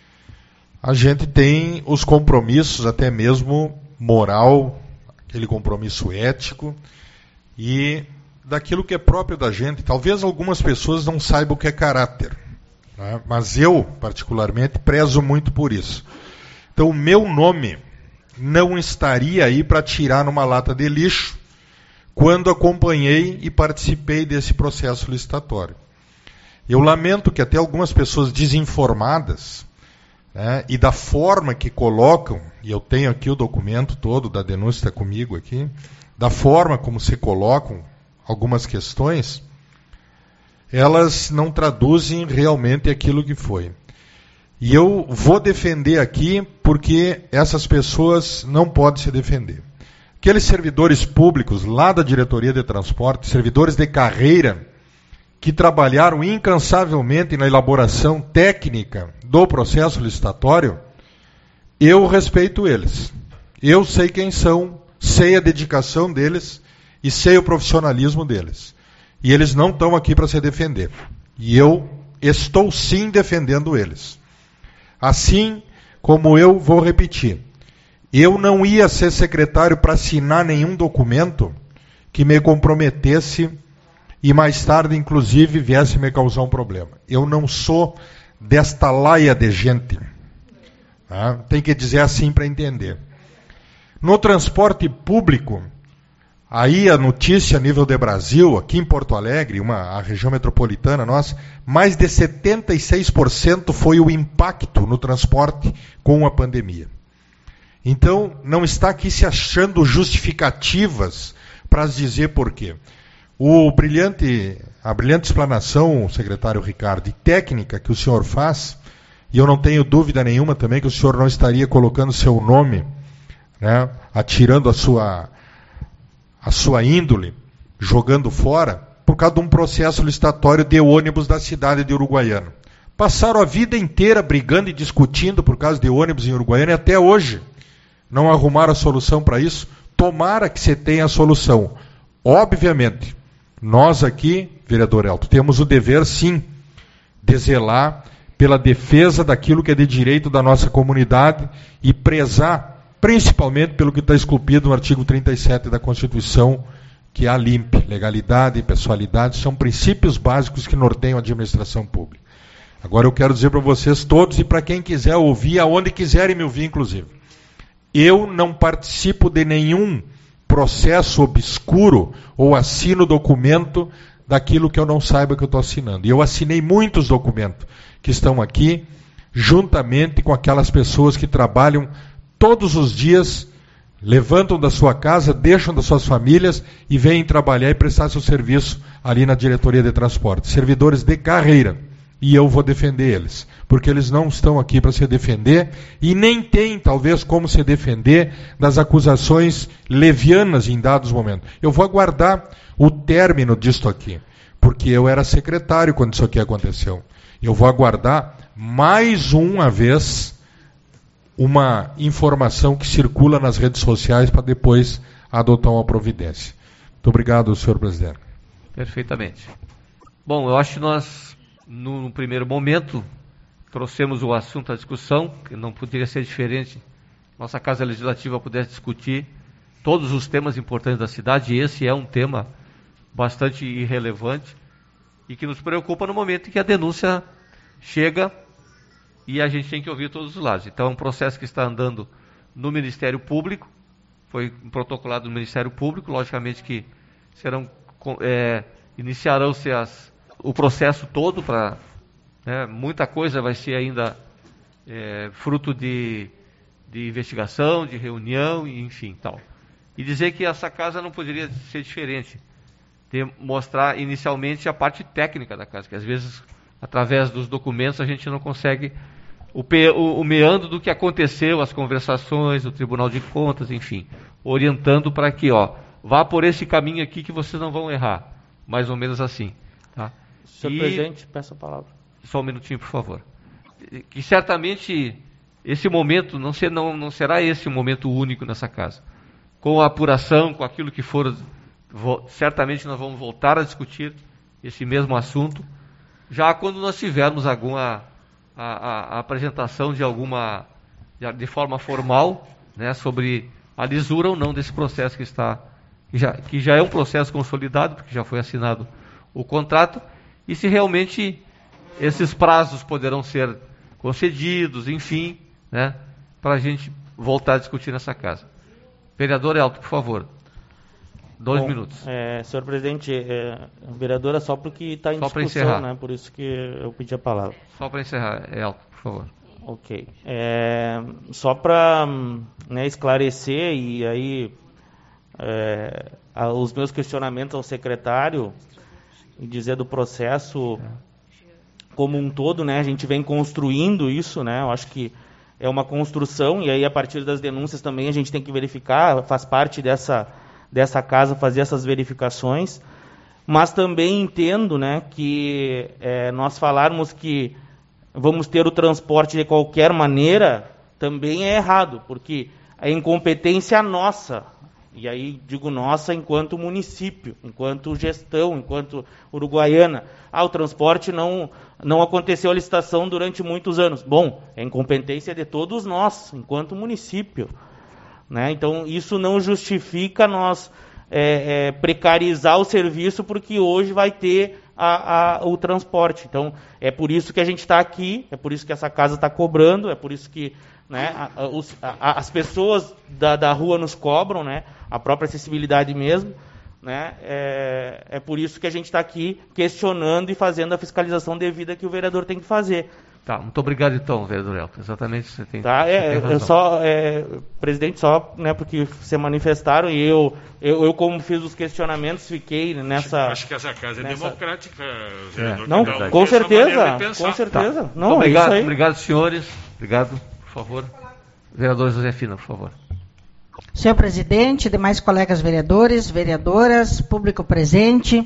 a gente tem os compromissos, até mesmo moral, aquele compromisso ético e daquilo que é próprio da gente. Talvez algumas pessoas não saibam o que é caráter, né? Mas eu, particularmente, prezo muito por isso. Então, o meu nome não estaria aí para tirar numa lata de lixo quando acompanhei e participei desse processo licitatório. Eu lamento que até algumas pessoas desinformadas, né, e da forma que colocam, e eu tenho aqui o documento todo da denúncia, está comigo aqui, da forma como se colocam algumas questões, elas não traduzem realmente aquilo que foi. E eu vou defender aqui porque essas pessoas não podem se defender. Aqueles servidores públicos lá da Diretoria de Transporte, servidores de carreira, que trabalharam incansavelmente na elaboração técnica do processo licitatório, eu respeito eles. Eu sei quem são, sei a dedicação deles e sei o profissionalismo deles. E eles não estão aqui para se defender. E eu estou sim defendendo eles. Assim como eu vou repetir, eu não ia ser secretário para assinar nenhum documento que me comprometesse e mais tarde, inclusive, viesse me causar um problema. Eu não sou desta laia de gente. Tá? Tem que dizer assim para entender. No transporte público, aí a notícia a nível de Brasil, aqui em Porto Alegre, a região metropolitana nossa, mais de 76% foi o impacto no transporte com a pandemia. Então, não está aqui se achando justificativas para dizer por quê. A brilhante explanação, secretário Ricardo, e técnica que o senhor faz, e eu não tenho dúvida nenhuma também que o senhor não estaria colocando seu nome, né, atirando a sua índole, jogando fora, por causa de um processo licitatório de ônibus da cidade de Uruguaiana. Passaram a vida inteira brigando e discutindo por causa de ônibus em Uruguaiana e até hoje não arrumaram a solução para isso. Tomara que você tenha a solução. Obviamente, nós aqui, vereador Elton, temos o dever, sim, de zelar pela defesa daquilo que é de direito da nossa comunidade e prezar, principalmente pelo que está esculpido no artigo 37 da Constituição, que é a LIMP, legalidade e pessoalidade, são princípios básicos que norteiam a administração pública. Agora eu quero dizer para vocês todos e para quem quiser ouvir, aonde quiserem me ouvir, inclusive, eu não participo de nenhum processo obscuro ou assino documento daquilo que eu não saiba que eu estou assinando. E eu assinei muitos documentos que estão aqui, juntamente com aquelas pessoas que trabalham todos os dias, levantam da sua casa, deixam das suas famílias e vêm trabalhar e prestar seu serviço ali na Diretoria de Transporte. Servidores de carreira. E eu vou defender eles, porque eles não estão aqui para se defender e nem têm, talvez, como se defender das acusações levianas em dados momentos. Eu vou aguardar o término disto aqui, porque eu era secretário quando isso aqui aconteceu. Eu vou aguardar mais uma vez uma informação que circula nas redes sociais para depois adotar uma providência. Muito obrigado, senhor presidente. Perfeitamente. Bom, eu acho que nós, no primeiro momento, trouxemos o assunto à discussão, que não poderia ser diferente. Nossa Casa Legislativa pudesse discutir todos os temas importantes da cidade, e esse é um tema bastante irrelevante e que nos preocupa no momento em que a denúncia chega e a gente tem que ouvir todos os lados. Então, é um processo que está andando no Ministério Público, foi protocolado no Ministério Público, logicamente que iniciarão-se o processo todo para... muita coisa vai ser ainda fruto de investigação, de reunião, enfim, tal. E dizer que essa casa não poderia ser diferente, mostrar inicialmente a parte técnica da casa, que às vezes, através dos documentos, a gente não consegue o meandro do que aconteceu, as conversações, o Tribunal de Contas, enfim, orientando para que, vá por esse caminho aqui que vocês não vão errar, mais ou menos assim. Tá? Senhor presidente, peço a palavra. Só um minutinho, por favor. Que certamente esse momento não será esse um momento único nessa casa. Com a apuração, com aquilo que for, certamente nós vamos voltar a discutir esse mesmo assunto, já quando nós tivermos a apresentação de forma formal, sobre a lisura ou não desse processo que já é um processo consolidado, porque já foi assinado o contrato, e se realmente esses prazos poderão ser concedidos, enfim, para a gente voltar a discutir nessa casa. Vereador Elton, por favor. 2 minutos. Senhor presidente, vereadora, só porque está em discussão, por isso que eu pedi a palavra. Só para encerrar, Elton, por favor. Ok. Só para esclarecer, e aí os meus questionamentos ao secretário, e dizer do processo como um todo, a gente vem construindo isso, eu acho que é uma construção, e aí a partir das denúncias também a gente tem que verificar, faz parte dessa casa fazer essas verificações, mas também entendo, que nós falarmos que vamos ter o transporte de qualquer maneira, também é errado, porque é incompetência nossa, e aí digo nossa enquanto município, enquanto gestão, enquanto Uruguaiana. O transporte não aconteceu a licitação durante muitos anos. Bom, é incompetência de todos nós, enquanto município. Então, isso não justifica nós precarizar o serviço, porque hoje vai ter o transporte. Então, é por isso que a gente está aqui, é por isso que essa casa está cobrando, é por isso que as pessoas da rua nos cobram, a própria acessibilidade mesmo. É por isso que a gente está aqui questionando e fazendo a fiscalização devida que o vereador tem que fazer. Tá, muito obrigado então, vereador Elton. Exatamente, você tem, tá, você tem razão. Presidente, só porque se manifestaram e eu como fiz os questionamentos, fiquei nessa... Acho que essa casa é democrática, vereador. Não, com certeza, com certeza. Tá. Não, obrigado, é isso aí. Obrigado, senhores. Obrigado, por favor. Vereadora Josefina, por favor. Senhor presidente, demais colegas vereadores, vereadoras, público presente,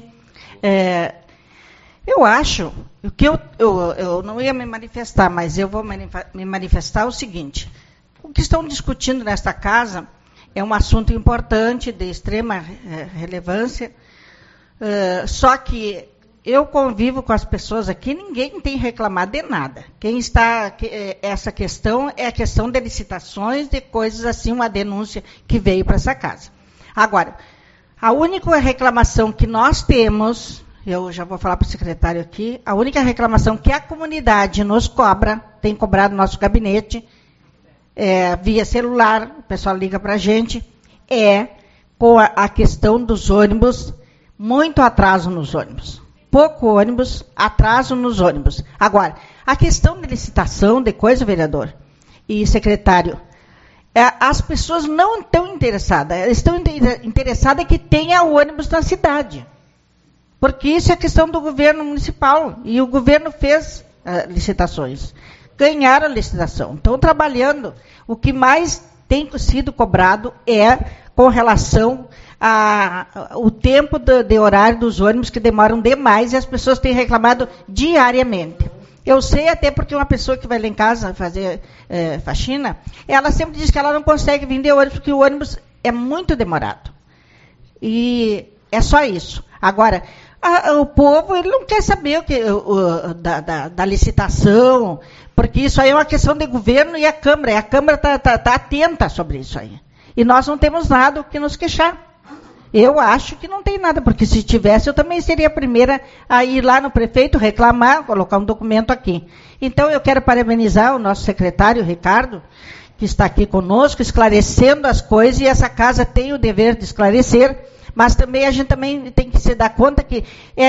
eu acho que eu não ia me manifestar, mas eu vou me manifestar o seguinte: o que estão discutindo nesta casa é um assunto importante, de extrema relevância, só que eu convivo com as pessoas aqui, ninguém tem reclamado de nada. Essa questão é a questão de licitações, de coisas assim, uma denúncia que veio para essa casa. Agora, a única reclamação que nós temos, eu já vou falar para o secretário aqui, a única reclamação que a comunidade nos cobra, tem cobrado no nosso gabinete, via celular, o pessoal liga para a gente, com a questão dos ônibus, muito atraso nos ônibus. Pouco ônibus, atraso nos ônibus. Agora, a questão de licitação, de coisa, vereador e secretário, as pessoas não estão interessadas. Elas estão interessadas em que tenha ônibus na cidade. Porque isso é questão do governo municipal. E o governo fez licitações. Ganharam a licitação. Estão trabalhando. O que mais tem sido cobrado é com relação o tempo de horário dos ônibus, que demoram demais, e as pessoas têm reclamado diariamente. Eu sei até porque uma pessoa que vai lá em casa fazer faxina, ela sempre diz que ela não consegue vir de ônibus, porque o ônibus é muito demorado. E É só isso. Agora, o povo ele não quer saber da licitação, porque isso aí é uma questão de governo e a Câmara. E a Câmara está atenta sobre isso aí. E nós não temos nada o que nos queixar. Eu acho que não tem nada, porque se tivesse, eu também seria a primeira a ir lá no prefeito reclamar, colocar um documento aqui. Então, eu quero parabenizar o nosso secretário, Ricardo, que está aqui conosco, esclarecendo as coisas, e essa casa tem o dever de esclarecer, mas também a gente também tem que se dar conta que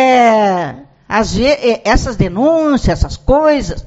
essas denúncias, essas coisas,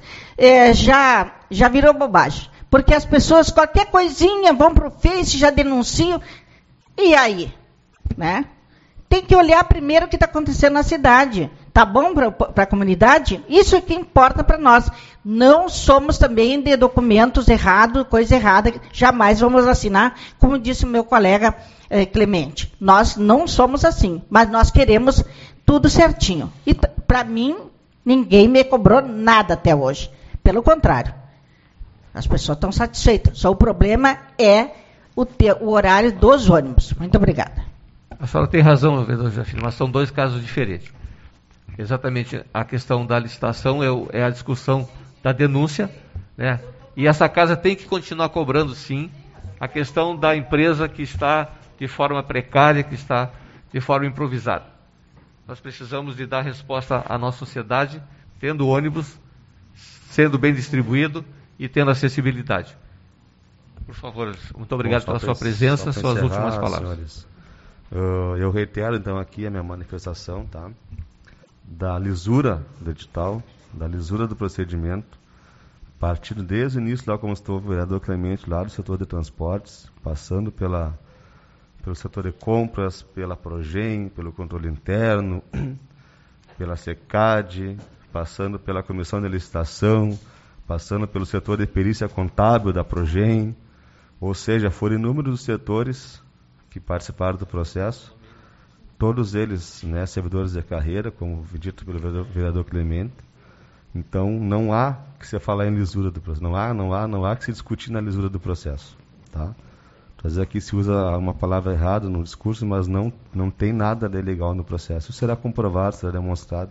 já virou bobagem. Porque as pessoas, qualquer coisinha, vão para o Face, já denunciam, e aí? Né? Tem que olhar primeiro o que está acontecendo na cidade. Tá bom para a comunidade? Isso é que importa para nós. Não somos também de documentos errados, coisa errada, jamais vamos assinar, como disse o meu colega Clemente. Nós não somos assim, mas nós queremos tudo certinho. E para mim, ninguém me cobrou nada até hoje. Pelo contrário, as pessoas estão satisfeitas. Só o problema é o horário dos ônibus. Muito obrigada. A senhora tem razão, vereador Josefina, mas são dois casos diferentes. Exatamente, a questão da licitação é a discussão da denúncia, né? E essa casa tem que continuar cobrando, sim, a questão da empresa que está de forma precária, que está de forma improvisada. Nós precisamos de dar resposta à nossa sociedade, tendo ônibus, sendo bem distribuído e tendo acessibilidade. Por favor, muito obrigado pela sua presença, suas últimas palavras. Senhores. Eu reitero, então, aqui a minha manifestação, tá? Da lisura do edital, da lisura do procedimento, partindo desde o início, lá como estou o vereador Clemente, lá do setor de transportes, passando pelo setor de compras, pela Progem, pelo controle interno, pela SECAD, passando pela comissão de licitação, passando pelo setor de perícia contábil da Progem, ou seja, foram inúmeros os setores que participaram do processo, todos eles, né, servidores de carreira, como dito pelo vereador Clemente. Então, não há que se falar em lisura do processo, não há que se discutir na lisura do processo, tá? Trazer aqui se usa uma palavra errada no discurso, mas não tem nada de ilegal no processo. Isso será comprovado, será demonstrado,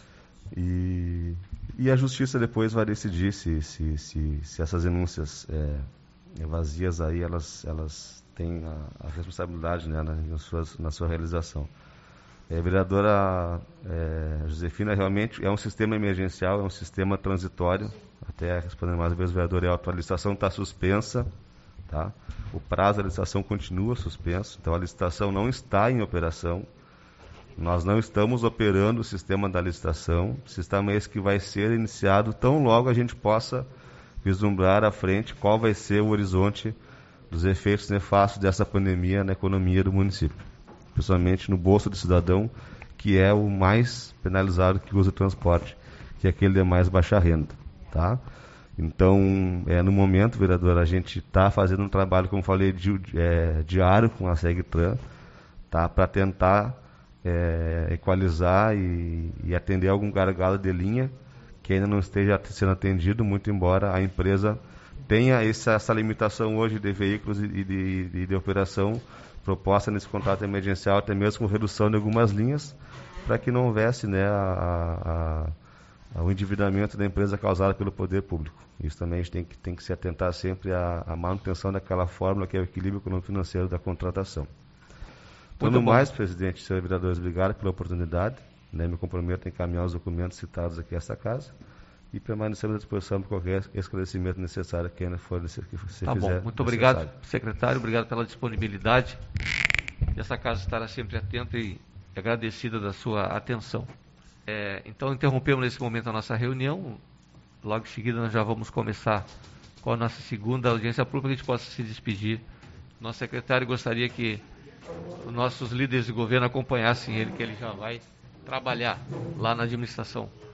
e a justiça depois vai decidir se essas denúncias vazias aí, elas têm a responsabilidade, né, na sua realização. A vereadora Josefina, realmente é um sistema emergencial, é um sistema transitório, até respondendo mais uma vez o vereador Elton, a licitação está suspensa, tá? O prazo da licitação continua suspenso, então a licitação não está em operação, nós não estamos operando o sistema da licitação, o sistema é esse que vai ser iniciado tão logo a gente possa vislumbrar à frente qual vai ser o horizonte dos efeitos nefastos dessa pandemia na economia do município, principalmente no bolso do cidadão, que é o mais penalizado que usa o transporte, que é aquele de mais baixa renda, tá? Então, no momento, vereador, a gente está fazendo um trabalho, como falei, diário com a SEGTRAN, tá? Para tentar equalizar e atender algum gargalo de linha que ainda não esteja sendo atendido, muito embora a empresa tenha essa limitação hoje de veículos e de operação proposta nesse contrato emergencial, até mesmo com redução de algumas linhas, para que não houvesse, né, o endividamento da empresa causado pelo poder público. Isso também a gente tem que se atentar sempre à manutenção daquela fórmula que é o equilíbrio econômico-financeiro da contratação. Tudo mais, presidente e senhores vereadores, obrigado pela oportunidade, né, me comprometo a encaminhar os documentos citados aqui a esta casa, e permanecemos à disposição para qualquer esclarecimento necessário que ainda for que você tá fizer. Bom, muito obrigado, secretário, obrigado pela disponibilidade. E essa casa estará sempre atenta e agradecida da sua atenção. Então, interrompemos nesse momento a nossa reunião. Logo em seguida, nós já vamos começar com a nossa segunda audiência pública, que a gente possa se despedir. Nosso secretário gostaria que os nossos líderes de governo acompanhassem ele, que ele já vai trabalhar lá na administração